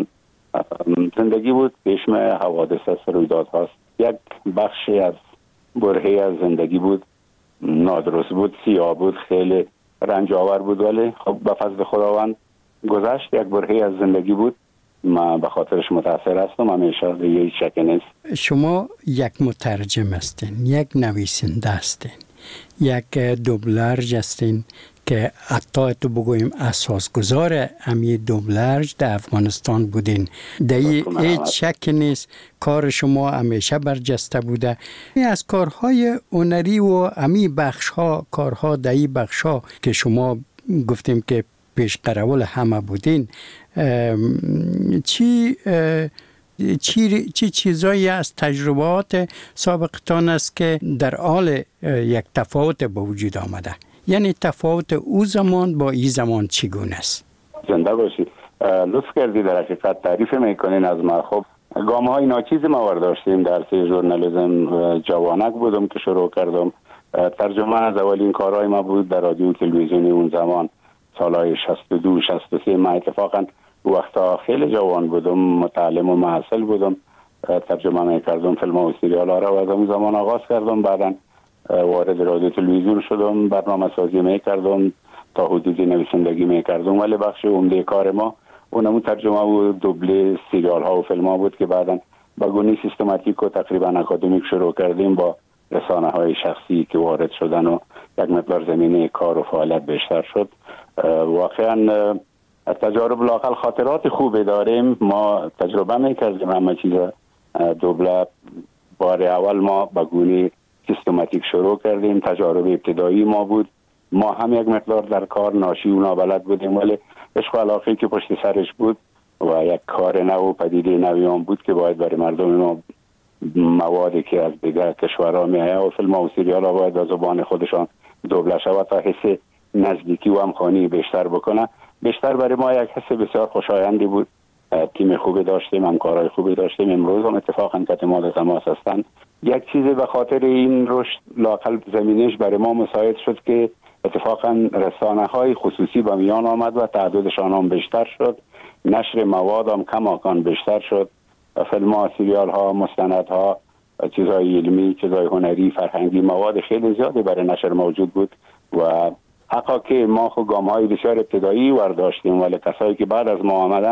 زندگی بود، چشم حوادث است، رویداد هاست. یک بخشی از برهه از زندگی بود، نادرست بود، سیاه بود، خیلی رنج آور بود ولی خب به فضل خداوند گذشت. یک برهه از زندگی بود، من به خاطرش متاثر هستم، همیشه دیگه شک نیست. شما یک مترجم هستین، یک نویسنده هستین، یک دوبلرج هستین که حتی تو بگویم اساسگذار امی دوبلرج در افغانستان بودین. در هیچ شک نیست کار شما همیشه برجسته بوده. از کارهای هنری و امی بخش ها، کارها در این بخش ها که شما گفتیم که پیش قرول همه بودین، چی چی چی چیزایی از تجربات سابقتان است که در حال یک تفاوت به وجود آمده؟ یعنی تفاوت او زمان با این زمان چگونه است؟ زنده باشید. لطف کردی در حقیقت تعریف میکنین از ما. خب گام های ناچیز ما ورداشتیم. درس ژورنالیسم جوانک بودم که شروع کردم. ترجمه از اولین کارهای ما بود در رادیو تلویزیونی اون زمان سالهای شصت و دو شصت و سه. ما اتفاقا وقتا خیلی جوان بودم، متعلم و محصل بودم. ترجمه میکردم فیلم و سریال ها را و از اون زمان آغاز کردم. بعدا وارد رادیو تلویزیون شدم، برنامه سازی میکردم، تا حدودی نویسندگی میکردم ولی بخش عمده کار ما اونمون ترجمه و دوبله سریال ها و فیلم ها بود که بعدا با گونه سیستماتیک و تقریبا اکادمیک شروع کردیم با رسانه های شخصی که وارد شدن و یک مقدار زمینه کار و فعالیت بیشتر شد. واقعا تجارب لااقل خاطرات خوبی داریم. ما تجربه میکردیم همه چیز. دوبله بار اول ما با گونه سیستماتیک شروع کردیم. تجارب ابتدایی ما بود. ما هم یک مقدار در کار ناشی و نابلد بودیم ولی عشق و علاقه‌ای که پشت سرش بود و یک کار نو و پدیده نوی هم بود که باید برای مردم ما موادی که از دیگر کشورها میآید و فیلم و سریال ها باید از زبان خودشان دوبله شود تا حس نزدیکی و همخوانی بیشتر بکنه. بیشتر برای ما یک حس بسیار خوشایندی بود. تیم خوبی داشتیم، همکارای خوبی داشتیم. امروز هم اتفاقا کتمال تماس هستند. یک چیزی به خاطر این رشد لااقل زمینش برای ما مساعد شد که اتفاقا رسانه های خصوصی به میان آمد و تعدادشان هم بیشتر شد. نشر مواد هم کماکان بیشتر شد. فیلم ها، سریال ها، مستند ها، چیزهای علمی، چیزهای هنری، فرهنگی، مواد خیلی زیادی برای نشر موجود بود و حقا که ما خود گام های بسیار ابتدایی ورداشتیم ولی کسایی که بعد از ما آمدن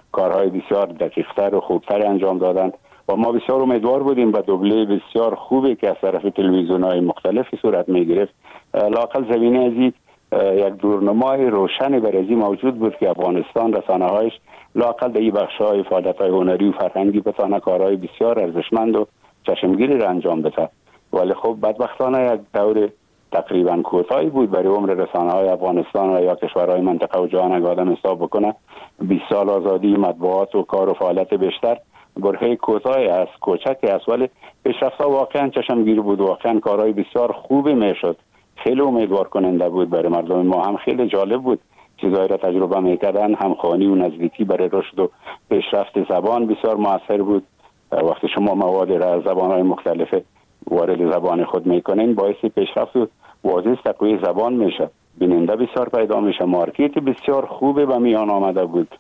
کارهای بسیار دقیق‌تر و خوبتر انجام دادند و ما بسیار امیدوار بودیم به دوبله بسیار خوبی که از طرف تلویزیون‌های مختلفی صورت می‌گرفت. لااقل زمینه ازی یک دورنمای روشنی بر ازی موجود بود که افغانستان رسانه‌هایش لااقل در این بخش‌های فعالیت‌های هنری و فرهنگی بتونه کارهای بسیار ارزشمند و چشمگیری را انجام بده. ولی خب بدبختانه یک دور تقریبا کوتاهی بود برای عمر رسانه‌های افغانستان و یا کشورهای منطقه و جهان اگه آدم حساب بکنه. بیست سال آزادی مطبوعات و کار و فعالیت بیشتر برهه کوتاهی است، کوچکی است، ولی پیشرفت‌ها واقعا چشمگیر بود. واقعا کارهای بسیار خوبی میشد، خیلی امیدوار کننده بود برای مردم ما. هم خیلی جالب بود چیزایی را تجربه میکردن. همخوانی و نزدیکی برای رشد و پیشرفت زبان بسیار موثر بود. وقتی شما مواد را از زبان‌های مختلف وارد زبان خود میکنین باعث پیشرفت و واضح تقویت زبان میشه. بیننده بسیار پیدا میشه. مارکت بسیار خوبه به میان آمده بود.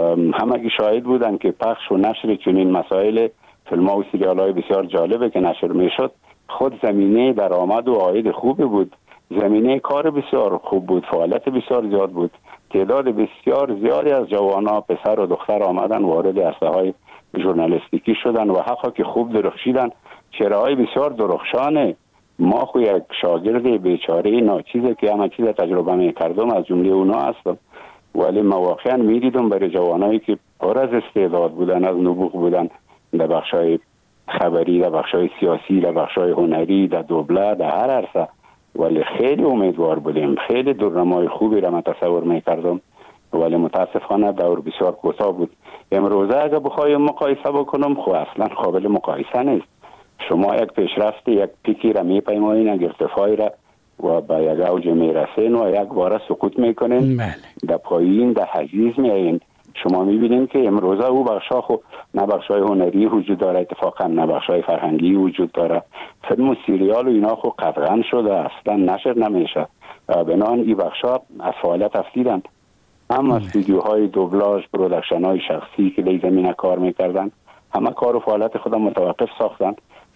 همگی شاهد بودن که پخش و نشر چنین مسائل فیلم ها و سریال های بسیار جالبه که نشر میشد خود زمینه درآمد و عاید خوبی بود. زمینه کار بسیار خوب بود. فعالیت بسیار زیاد بود. تعداد بسیار زیادی از جوانان پسر و دختر آمدن وارد عرصه های ژورنالیستیکی شدن و حقا که خوب درخشیدن. چهره‌های بسیار درخشانه. ما خو یک شاگرد بیچاره ناچیزه که همه چیز تجربه میکردم از جمله اونا هستم، ولی ما واقعا میدیدم برای جوانایی که پر از استعداد بودن، از نبوغ بودن در بخشای خبری، در بخشای سیاسی، در بخشای هنری، در دوبله، در هر عرصه. ولی خیلی امیدوار بودیم. خیلی دورنمای خوبی را من تصور میکردم، ولی متاسفانه دور بسیار کوتاه بود. امروزه اگه بخوایم مقایسه بکنم خو اصلا قابل مقایسه نیست. شما یک پیشرفت یک پیکی را میپیمایین، یک ارتفاعی را و به یک اوج میرسین و یک بار سقوط میکنین، در پایین در حجیز میایین. شما میبینین که امروزه او بخشا خو نه بخشای هنری وجود داره، اتفاقا نه بخشای فرهنگی وجود داره. فیلم و سریال و اینا خو قطعا شده، اصلا نشر نمیشه. بنان این بخشا از فعالیت افتیدن. اما استودیوهای دوبلاژ، پرودکشن های شخصی که در زمینه کار میکردن همه کار و فعالیت خودم متوقف ساختن.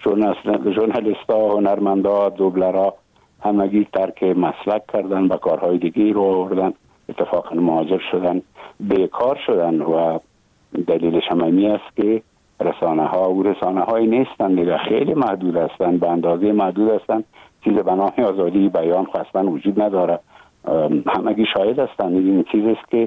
ژورنالیست ها، هنرمندا، دوبلرها همگی ترک مسلک کردن، به کارهای دیگه رو آوردن، اتفاقا مهاجر شدن، بیکار شدن و دلیلش هم این است که رسانه ها و رسانه های نیستن دیگه، خیلی محدود هستن، به اندازه محدود هستن. چیز به نام آزادی بیان خواستن وجود نداره. همگی شاهد هستن. این چیز است که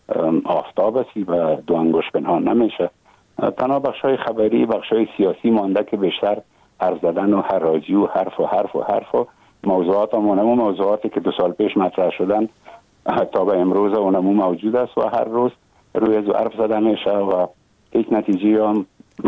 آفتاب است و دو انگشت پنهان نمیشه. تنها بخشای خبری، بخشای سیاسی مانده که بیشتر حرف زدن و حراجی و حرف و حرف و حرف و موضوعات همونمو موضوعاتی که دو سال پیش مطرح شدن تا به امروز اونمو موجود است و هر روز روی از حرف زده میشه و هیچ نتیجه هم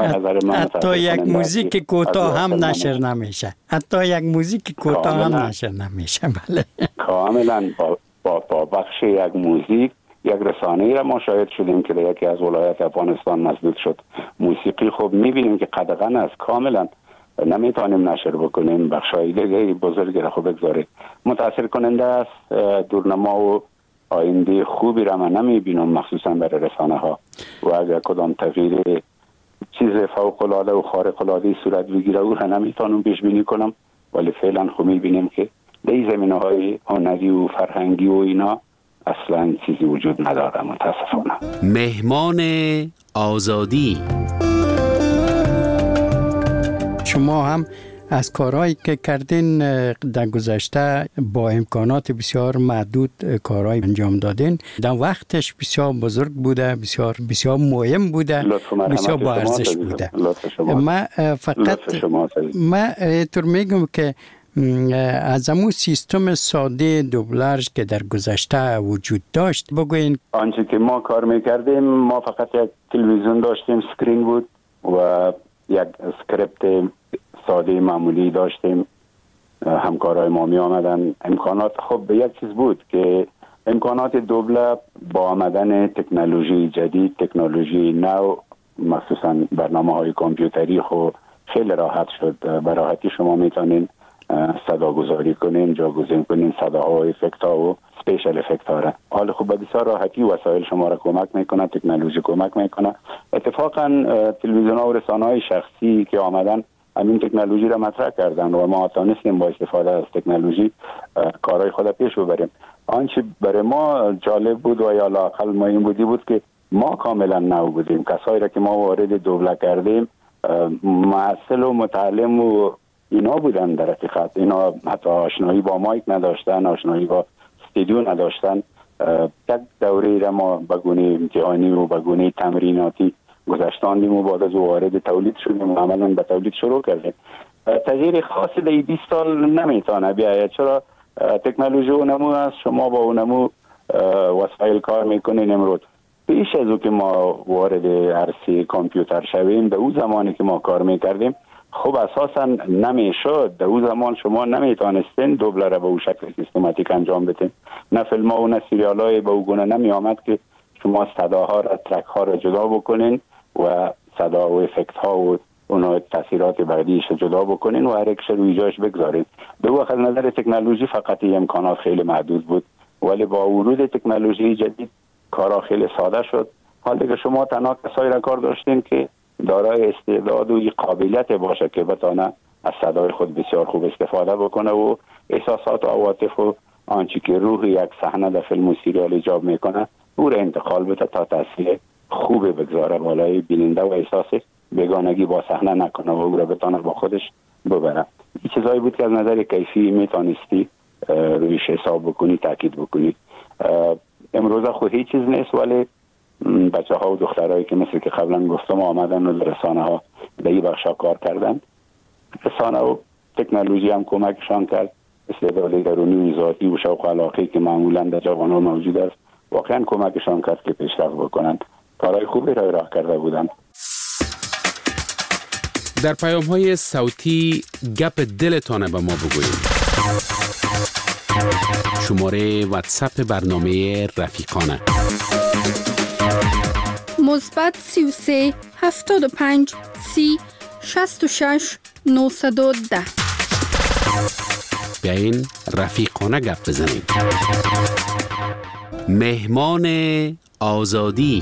حتی یک موزیک کوتاه هم نشر نمیشه. حتی یک موزیک کوتاه هم نشر نمیشه. بله کاملا با, با, با بخش یک موزیک یک رسانه‌ای را ما شاهد شدیم که در یکی از ولایات افغانستان مسدود شد. موسیقی خب می‌بینیم که قدغن است، کاملا نمیتونیم نشر بکنیم. بخشای دیگه بزرگی را خب بگذارید. متاثر کننده است. دورنما و آینده خوبی را من نمی‌بینم مخصوصا برای رسانه‌ها و اگر کدام تغییر چیز فوق‌العاده و خارق‌العاده صورت بگیره او را نمیتونم پیش بینی کنم، ولی فعلا خب می‌بینیم که در زمینه‌های هنری و فرهنگی و اینا اصلا چیزی وجود نداره متاسفانه. مهمان آزادی. شما هم از کارهایی که کردین در گذشته با امکانات بسیار محدود کارهای انجام دادین، در وقتش بسیار بزرگ بوده، بسیار بسیار مهم بوده، بسیار با ارزش بوده. ما فقط ما اینطور میگم که از امو سیستم ساده دوبلاژ که در گذشته وجود داشت بگوین. آنچه که ما کار میکردیم، ما فقط یک تلویزیون داشتیم، سکرین بود و یک اسکریپت ساده معمولی داشتیم. همکارای ما می آمدن. امکانات خب به یک چیز بود که امکانات دوبله با آمدن تکنولوژی جدید، تکنولوژی نو، مخصوصا برنامه های کامپیوتری خب خیلی راحت شد. به راحتی شما میتونین صدا گذاری کنین، جاگزین کنین صداها و افکت ها و سپیشل افکت ها را. حال خوب به بسیار راحتی وسایل شما را کمک میکنه، تکنولوژی کمک میکنه. اتفاقا تلویزیون ها و رسانه های شخصی که آمدن همین تکنولوژی را مطرح کردن و ما تونستیم با استفاده از تکنولوژی کارهای خود پیش ببریم. آنچه برای ما جالب بود و یا لااقل مهم بودی بود که ما کاملا نو بودیم. کسایی را که ما وارد دوبله کردیم محصل و متعلم و اینا بودن در حقیقت. اینا حتی آشنایی با مایک نداشتن، آشنایی با استودیو نداشتن. یک دوره را ما به گونه امتحانی و به گونه تمریناتی گذشتاندیم و بعد از وارد تولید شدیم و عملا به تولید شروع کردیم. تغییر خاصی در بیست سال نمیتونه بیاید، چرا تکنولوژی و نمو است. شما با اونمو وسایل کار میکنین. امروز پیش از او که ما وارد عرصه کامپیوتر شویم، در اون زمانی که ما کار میکردیم خب اساسا نمیشد. در اون زمان شما نمیتونستین دوبله را به اون شکل سیستماتیک انجام بدین. نه فیلم ها و نه سریال های به اون گونه نمی آمد که شما صداها را، ترک ها را جدا بکنین و صدا و افکت ها و اونها تاثیرات بعدیش جدا بکنین و هر یک روی جاش بگذارین. به وقت از نظر تکنولوژی فقط امکانات خیلی محدود بود، ولی با ورود تکنولوژی جدید کارا خیلی ساده شد. حال دیگه شما تنها کسایی را کار داشتین که دارای استعداد و قابلیت باشه که بتونه از صدای خود بسیار خوب استفاده بکنه و احساسات و عواطف و آنچه که روح یک صحنه در فیلم و سریال ایجاب میکنه او را انتقال بده تا تاثیر خوب بگذاره بالای بیننده و احساس بیگانگی با صحنه نکنه و او را بتونه با خودش ببره. این چیزایی بود که از نظر کیفی میتونستی رویش حساب بکنی، تاکید بکنی. امروز خود هیچ چیز نیست، ولی بچه ها و دخترهایی که مثل که قبلا گفتم آمدن و در رسانه ها در این بخشا کار کردن، رسانه و تکنولوژی هم کمکشان کرد. استعداد درونی و ذاتی و شوق و علاقه که معمولا در جوانان موجود است واقعا کمکشان کرد که پیشرفت بکنند. کارهای خوبی را راه کرده بودند. در پیام های صوتی گپ دلتان به ما بگویید. شماره واتساپ برنامه رفیقانه مثبت سی و سه هفتاد و پنج سی شصت و شش نهصد و ده. بیاین رفیقانه گپ بزنیم. مهمان آزادی.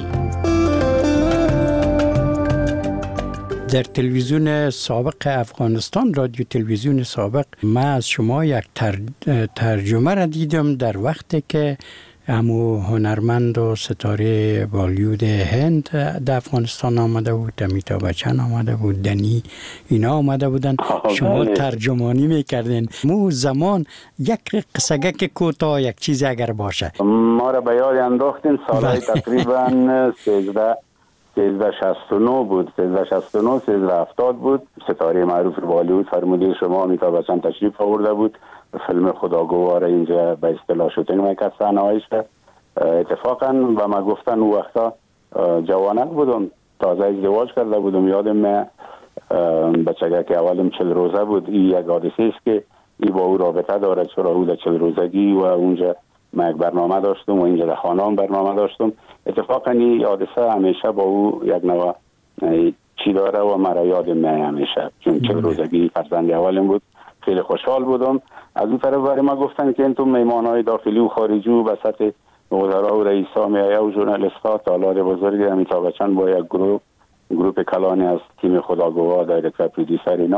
در تلویزیون سابق افغانستان، رادیو تلویزیون سابق، من از شما یک تر... ترجمه را دیدم در وقتی که همو هنرمند و ستاره بالیوود هند در افغانستان آمده بود، امیتابh بچن آمده بود، دنی اینا آمده بودن، شما ترجمانی میکردین. مو زمان یک قصگک کوتاه یک چیز اگر باشه ما را به یاد انداختین. سالهای تقریبا سیزده سیزده شصت و نه بود، سیزده شصت و نه سیزده هفتاد بود. ستاره معروف بالیوود فرموده شما امیتابh بچن تشریف آورده بود. فیلم خداگوار اینجا به اصطلاح شوتینگ میکرد صحنه‌هایش. اتفاقا و ما گفتن اون وقتا جوانک بودم، تازه ازدواج کرده بودم. یادم من بچگی که اولم چل روزه بود. این یک حادثه است که ای با او رابطه داره، چرا او در چل روزگی و اونجا من یک برنامه داشتم و اینجا در خانه برنامه داشتم. اتفاقا این حادثه همیشه با او یک نوع چی داره و مرا یادم من همیشه، چون چل روزگی فرزند اولم بود. خیلی خوشحال بودم. از اون طرف برای ما گفتن که این تو میمانهای داخلی و خارجی و به سطح وزرا و رئیسا میایه و ژورنالیست ها تالار بزرگی امیتابh بچن با یک گروه گروپ کلانی از تیم خداگوار، دایرکتور، پرودیوسر اینا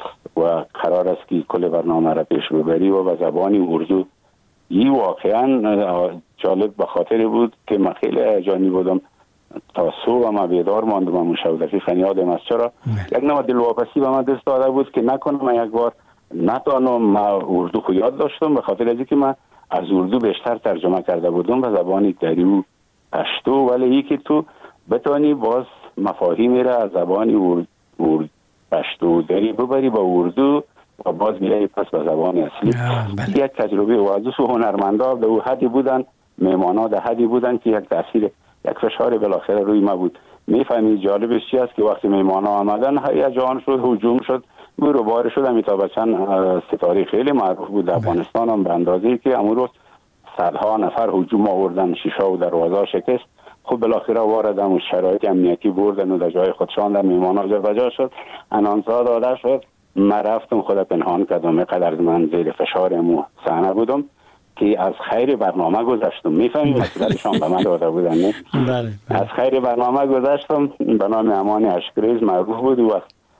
و قرار است که کل برنامه را پیش ببری و به زبانی اردو. این واقعا جالب به خاطر بود که من خیلی هیجانی بودم. تا صبح ما بیدار ماندم. من مشاورتی فنیادم از چرا یک نوع دلواپسی به من دست داده بود که نکنم من یک بار نتانم. من اردو خو یاد داشتم به خاطر از اینکه من از اردو بیشتر ترجمه کرده بودم به زبانی دری و پشتو، ولی ای که تو بتانی باز مفاهیمی را از زبانی ارد ارد پشتو دری ببری با اردو و باز بیایی پس به زبان اصلی. یک تجربه و از و هنرمندا در اون حدی بودن، مهمانا در حدی بودن که یک تاثیر یک فشار بالاخره روی ما بود. میفهمی جالبش چی است که وقتی مهمانا آمدن هیجان شد، هجوم شد، برو بار شد. امیتابh بچن ستاره خیلی معروف بود در افغانستان هم به اندازه‌ای که امروز روز صدها نفر هجوم آوردن، شیشه و دروازه شکست. خب بالاخره واردن و شرایط امنیتی بردن و در جای خود شاندن. مهمانا جابجا شد، انانسا داده شد. من رفتم خود پنهان کردم. اینقدر من زیر فشارم و صحنه بودم که از خیر برنامه گذشتم. میفهمی مسئولشان به من داده بودن نه؟ بله. از خیر برنامه گذشتم. به نام امان اشکریز معروف بود و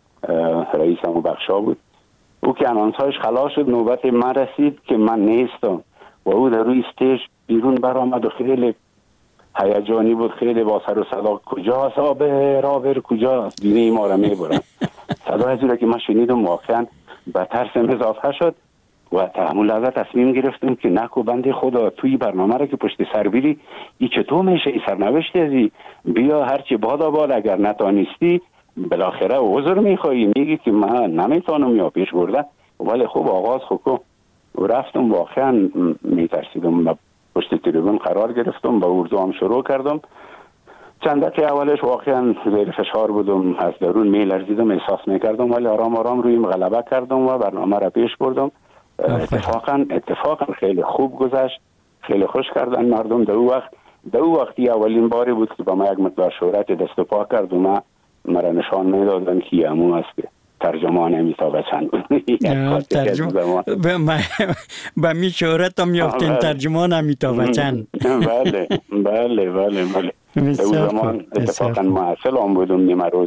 رئیس همو بخشا بود. او که انانسایش خلاص شد نوبت من رسید که من نیستم و او در روی استیج بیرون برآمد و خیلی هیجانی بود، خیلی با سر و صدا کجاست آبه رابر کجاست بینی ما را میبرن. صدا از که ما شنیدم واقعا به ترسم اضافه شد و تحمل لحظه تصمیم گرفتم که نکو بنده خدا توی برنامه را که پشت سر بیری ای چطور میشه ای سرنوشتی ازی بیا هرچی بادا باد اگر نتانستی بالاخره عذر میخوایی میگی که من نمیتونم یا پیش برده. ولی خوب آغاز خوکو و رفتم واقعا میترسیدم پشت تریبون قرار گرفتم با اردو هم شروع کردم. چند دقیقه اولش واقعا زیر فشار بودم، از درون میلرزیدم، احساس میکردم، ولی آرام آرام رویم غلبه کردم و برنامه را پیش بردم. اتفاقا اتفاقا خیلی خوب گذشت، خیلی خوش کردن مردم. در وقت در وقتی اولین باری بود که با ما یک مقدار شهرت دست و پا کرد و ما مرا نشان میدادن که امو است که ترجمان امیتاب بچن بود. ترجمان به می شهرت هم یافتین ترجمان امیتاب بچن. بله بله بله بله. در اون زمان اتفاقا معسل هم بودم نیمه روز.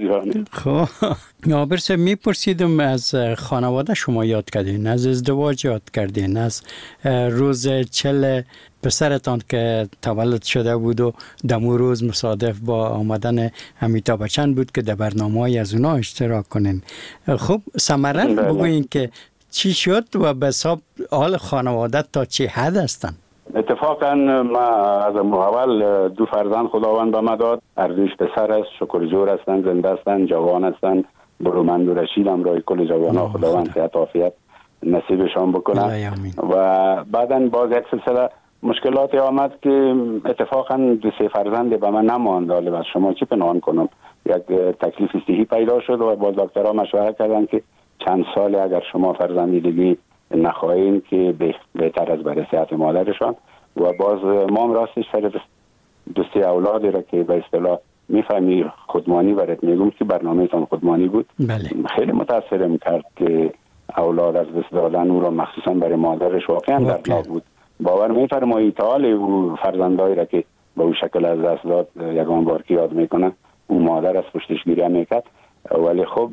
خب نابر صاحب میپرسیدم از خانواده شما یاد کردین، از ازدواج یاد کردین، از روز چل پسرتان که تولد شده بود و دمو روز مصادف با آمدن امیتاب بچن بود که در برنامه‌ای از اونا اشتراک کنین. خب ثمره بگوین که چی شد و به حساب حال خانواده تا چه حد هستن؟ اتفاقا ما از اول دو فرزند خداوند به ما داد. اردوش پسر است، شکرجور هستند، زنده هستند، جوان هستند. برومند و رشید هم رای کل جوان خداوند صحت عافیت نصیبشان بکنه. و بعدا باز یک سلسله مشکلات آمد که اتفاقا دو سه فرزند به من نماند. حالا از شما چی پنهان کنم، یک تکلیف صحی پیدا شد و با دکترها مشورت کردن که چند سال اگر شما فرزندی دیگه نخواهیم که بهتر از برای صحت مادرشان. و باز ما هم راستش سر دوستی اولادی را که به اصطلاح میفهمی خودمانی برات میگم که برنامه‌تان خودمانی بود. بله. خیلی متاثرم کرد که اولاد از دست دادن او را مخصوصا برای مادرش واقعا دردناک بود. باور میفرمایید تا حال او فرزندایی را که به او شکل از دست داد یگان بار که یاد میکنه او مادر از پشتش گریه میکرد. ولی خب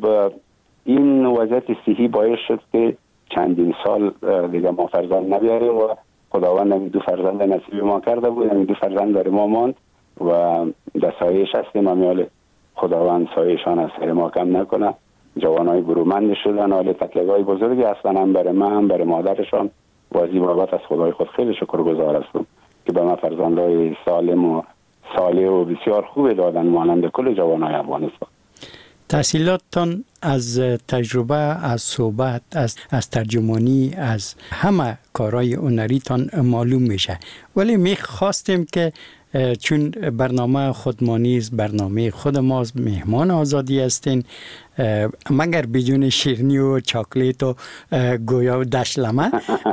این وضعیت صحی باعث شد که چندین سال دیگه ما فرزند نبیاریم و خداوند این دو فرزند نصیب ما کرده بود. این دو فرزند در ما ماند و در سایش هستیم. امیال خداوند سایشان از سر ما کم نکنه. جوانای برومند شدن، حال تکلیف‌های بزرگی هستن، هم برای من هم برای مادرشان. واجب بابت از خدای خود خیلی شکرگزار هستم که به ما فرزندای سالم و صالح و بسیار خوب دادن مانند کل جوانای افغانستان. تحصیلاتتان از تجربه، از صحبت، از از ترجمانی، از همه کارهای هنریتان معلوم میشه. ولی میخواستیم که چون برنامه خودمانی است، برنامه خود ماست، مهمان آزادی هستین، مگر بدون شیرینی و چاکلیت و گویا و دشلمه.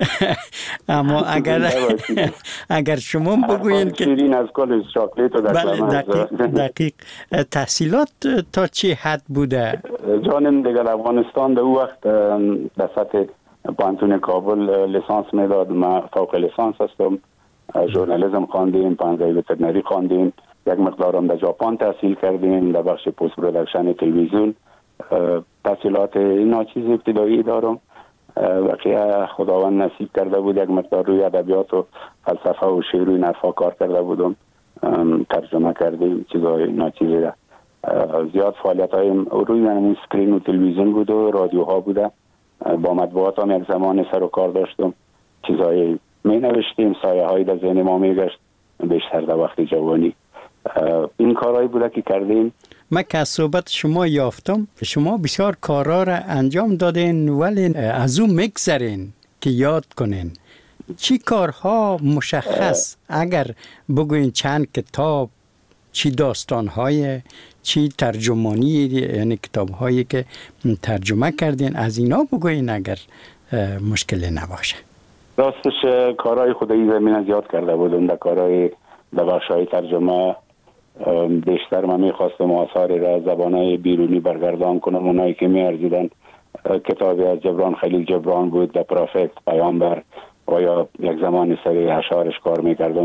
اما اگر اگر شما بگوین که شیرین از کل چاکلیت و دشلمه. دقیق, دقیق. تحصیلات تا چه حد بوده؟ جانم دیگر افغانستان در وقت در سطح پانتون کابل لیسانس میداد. ما فوق لیسانس هستم، ژورنالیسم خواندیم، پانزده وترنری خواندیم، یک مقدارم در ژاپن تحصیل کردیم در بخش پست پروداکشن تلویزیون. تحصیلات ناچیز ابتدایی دارم. واقعا خداوند نصیب کرده بود یک مقدار روی ادبیات و فلسفه و شعر و نفا کار کرده بودم. ترجمه کردیم چیزای ناچیزی را. زیاد فعالیت های روی همون سکرین و تلویزیون بود و رادیوها بوده. با مطبوعات هم یک زمان سر و کار داشتم. چیزای می نوشتیم، سایه هایی در ذهن ما می گشت بیشتر در وقت جوانی. این کارهایی بوده که کردیم. من که از صحبت شما یافتم شما بسیار کارها را انجام دادین ولی از اون میگذرین که یاد کنین. چی کارها مشخص اگر بگوین چند کتاب، چی داستانهای، چی ترجمانی، یعنی کتابهایی که ترجمه کردین از اینا بگوین اگر مشکلی نباشه. راستش کارهای خدایی زمین زیاد کرده بودم در کارهای در بخشهای ترجمه. بیشتر من میخواستم آثار را زبانهای بیرونی برگردان کنم. اونایی که میارزیدن کتابی از جبران خلیل جبران بود، در پروفت، پیامبر و یا یک زمان سری اشعارش کار میکردم.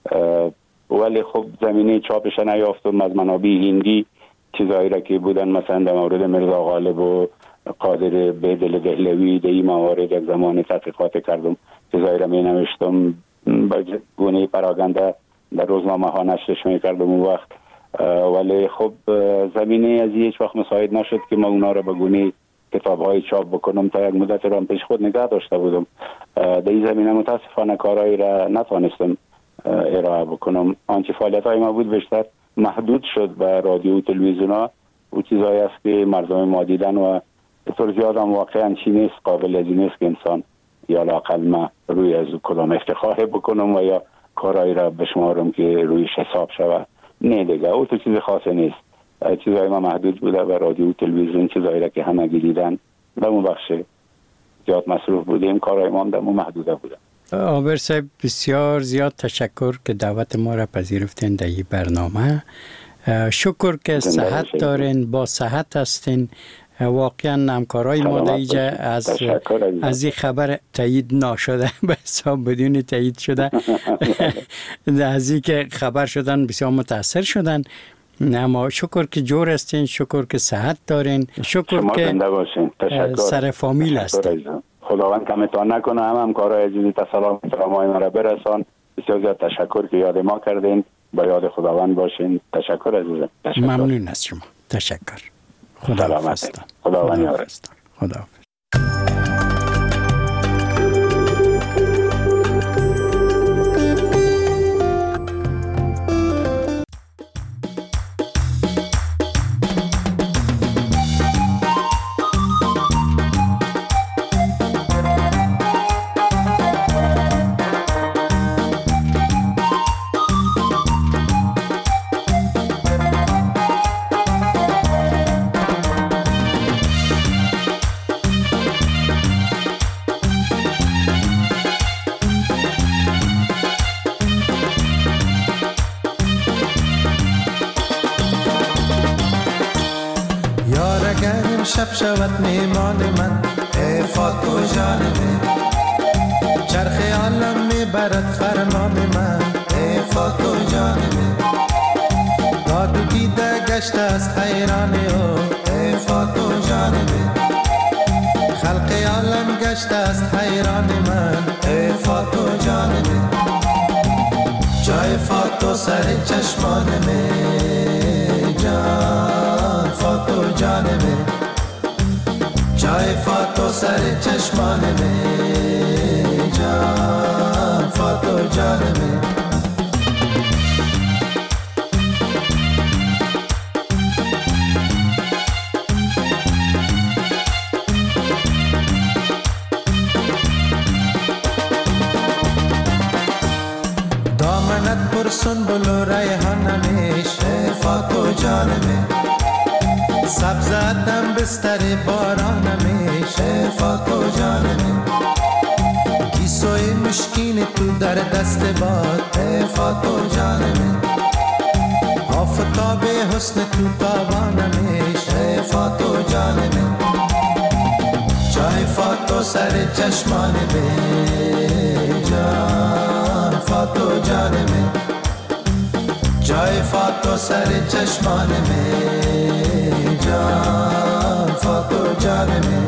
ولی خب زمینه چاپش نیافتم. از منابع هندی چیزایی را که بودن مثلا در مورد مرزا غالب و قادر بیدل دهلوی در این موارد یک زمان تحقیقات کردم. چیزایی را می نوشتم با گونه پراگنده در روزنامه ها نشرش میکردم اون وقت، ولی خب زمینه از هیچ وقت مساعد نشد که ما اونا را به گونه کتاب های چاپ بکنم. تا یک مدت را پیش خود نگاه داشته بودم. در این زمینه متاسفانه کارهایی را نتوانستم ارائه بکنم. آنچه فعالیت های ما بود بیشتر محدود شد به رادیو و تلویزیون ها و چیزهایی است که مردم ما دیدن و به طور زیاد هم واقعا چی نیست، قابل از نیست که انسان یا لااقل ما روی از کدام افتخار بکنم و یا کارهایی را بشمارم که رویش حساب شود. نه دیگه، او تو چیز خاصی نیست. چیزهای ما محدود بوده به رادیو و تلویزیون، چیزهایی را که همه دیدن در اون بخش زیاد مصروف بودیم، کارهای ما هم در اون محدوده بوده. عابر صاحب بسیار زیاد تشکر که دعوت ما را پذیرفتین در این برنامه. شکر که صحت دارین، با صحت هستین. واقعا همکارای ما در اینجا از از این خبر تایید نشده به حساب بدون تایید شده از این که خبر شدن بسیار متاثر شدن. اما شکر که جور هستین، شکر که صحت دارین، شکر که سر فامیل هستین. خداوند کمتان نکنه. هم همکارای عزیزی سلام احترامای ما را برسان. بسیار زیاد تشکر که یاد ما کردین. با یاد خداوند باشین. تشکر عزیزم. تشکر. ممنون از شما. تشکر. خدا حافظ. خداوند یارد. خدا حافظ. شب شود میمان من ای فاتو جان من، چرخ عالم میبرد فرمان من ای فاتو جان من، داد و دیده گشته است حیرانی او ای فاتو جان من، خلق عالم گشته است حیران من ای فاتو جان من، جای فاتو سر چشمان من جان فاتو جان من، جای فاتو سر چشمان میں جان فاتو جان میں، دامنت پر سنبل و ریحان میش اے فاتو جان میں، سبزتم بستر باران میشه فاتو جان من، کیسوی مشکین تو در دست باد ای فاتو جان من، آفتاب حسن تو تابان میشه فاتو جان من، جای فاتو سر چشمان من جان فاتو جان من، جای فاتو سر چشمان من جان فاتو جان من،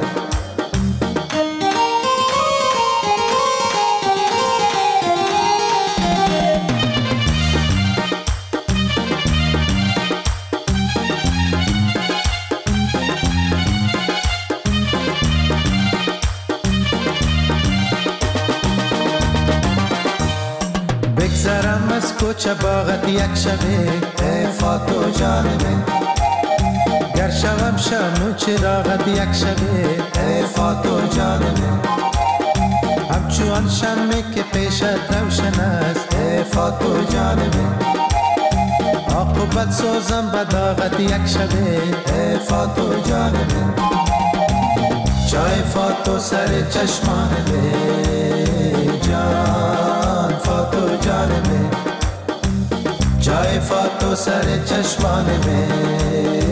بگذرم از کوچه باغت یک شبه ای فاتو جان من، گر شوم شم چراغت یک شبه ای فاتو جان من، همچون شمی که پیشت روشن است ای فاتو جان من، عاقبت سوزم به داغت یک شبه ای فاتو جان من، جای فاتو سر چشمان من جان فاتو جان من، جای فاتو سر چشمان من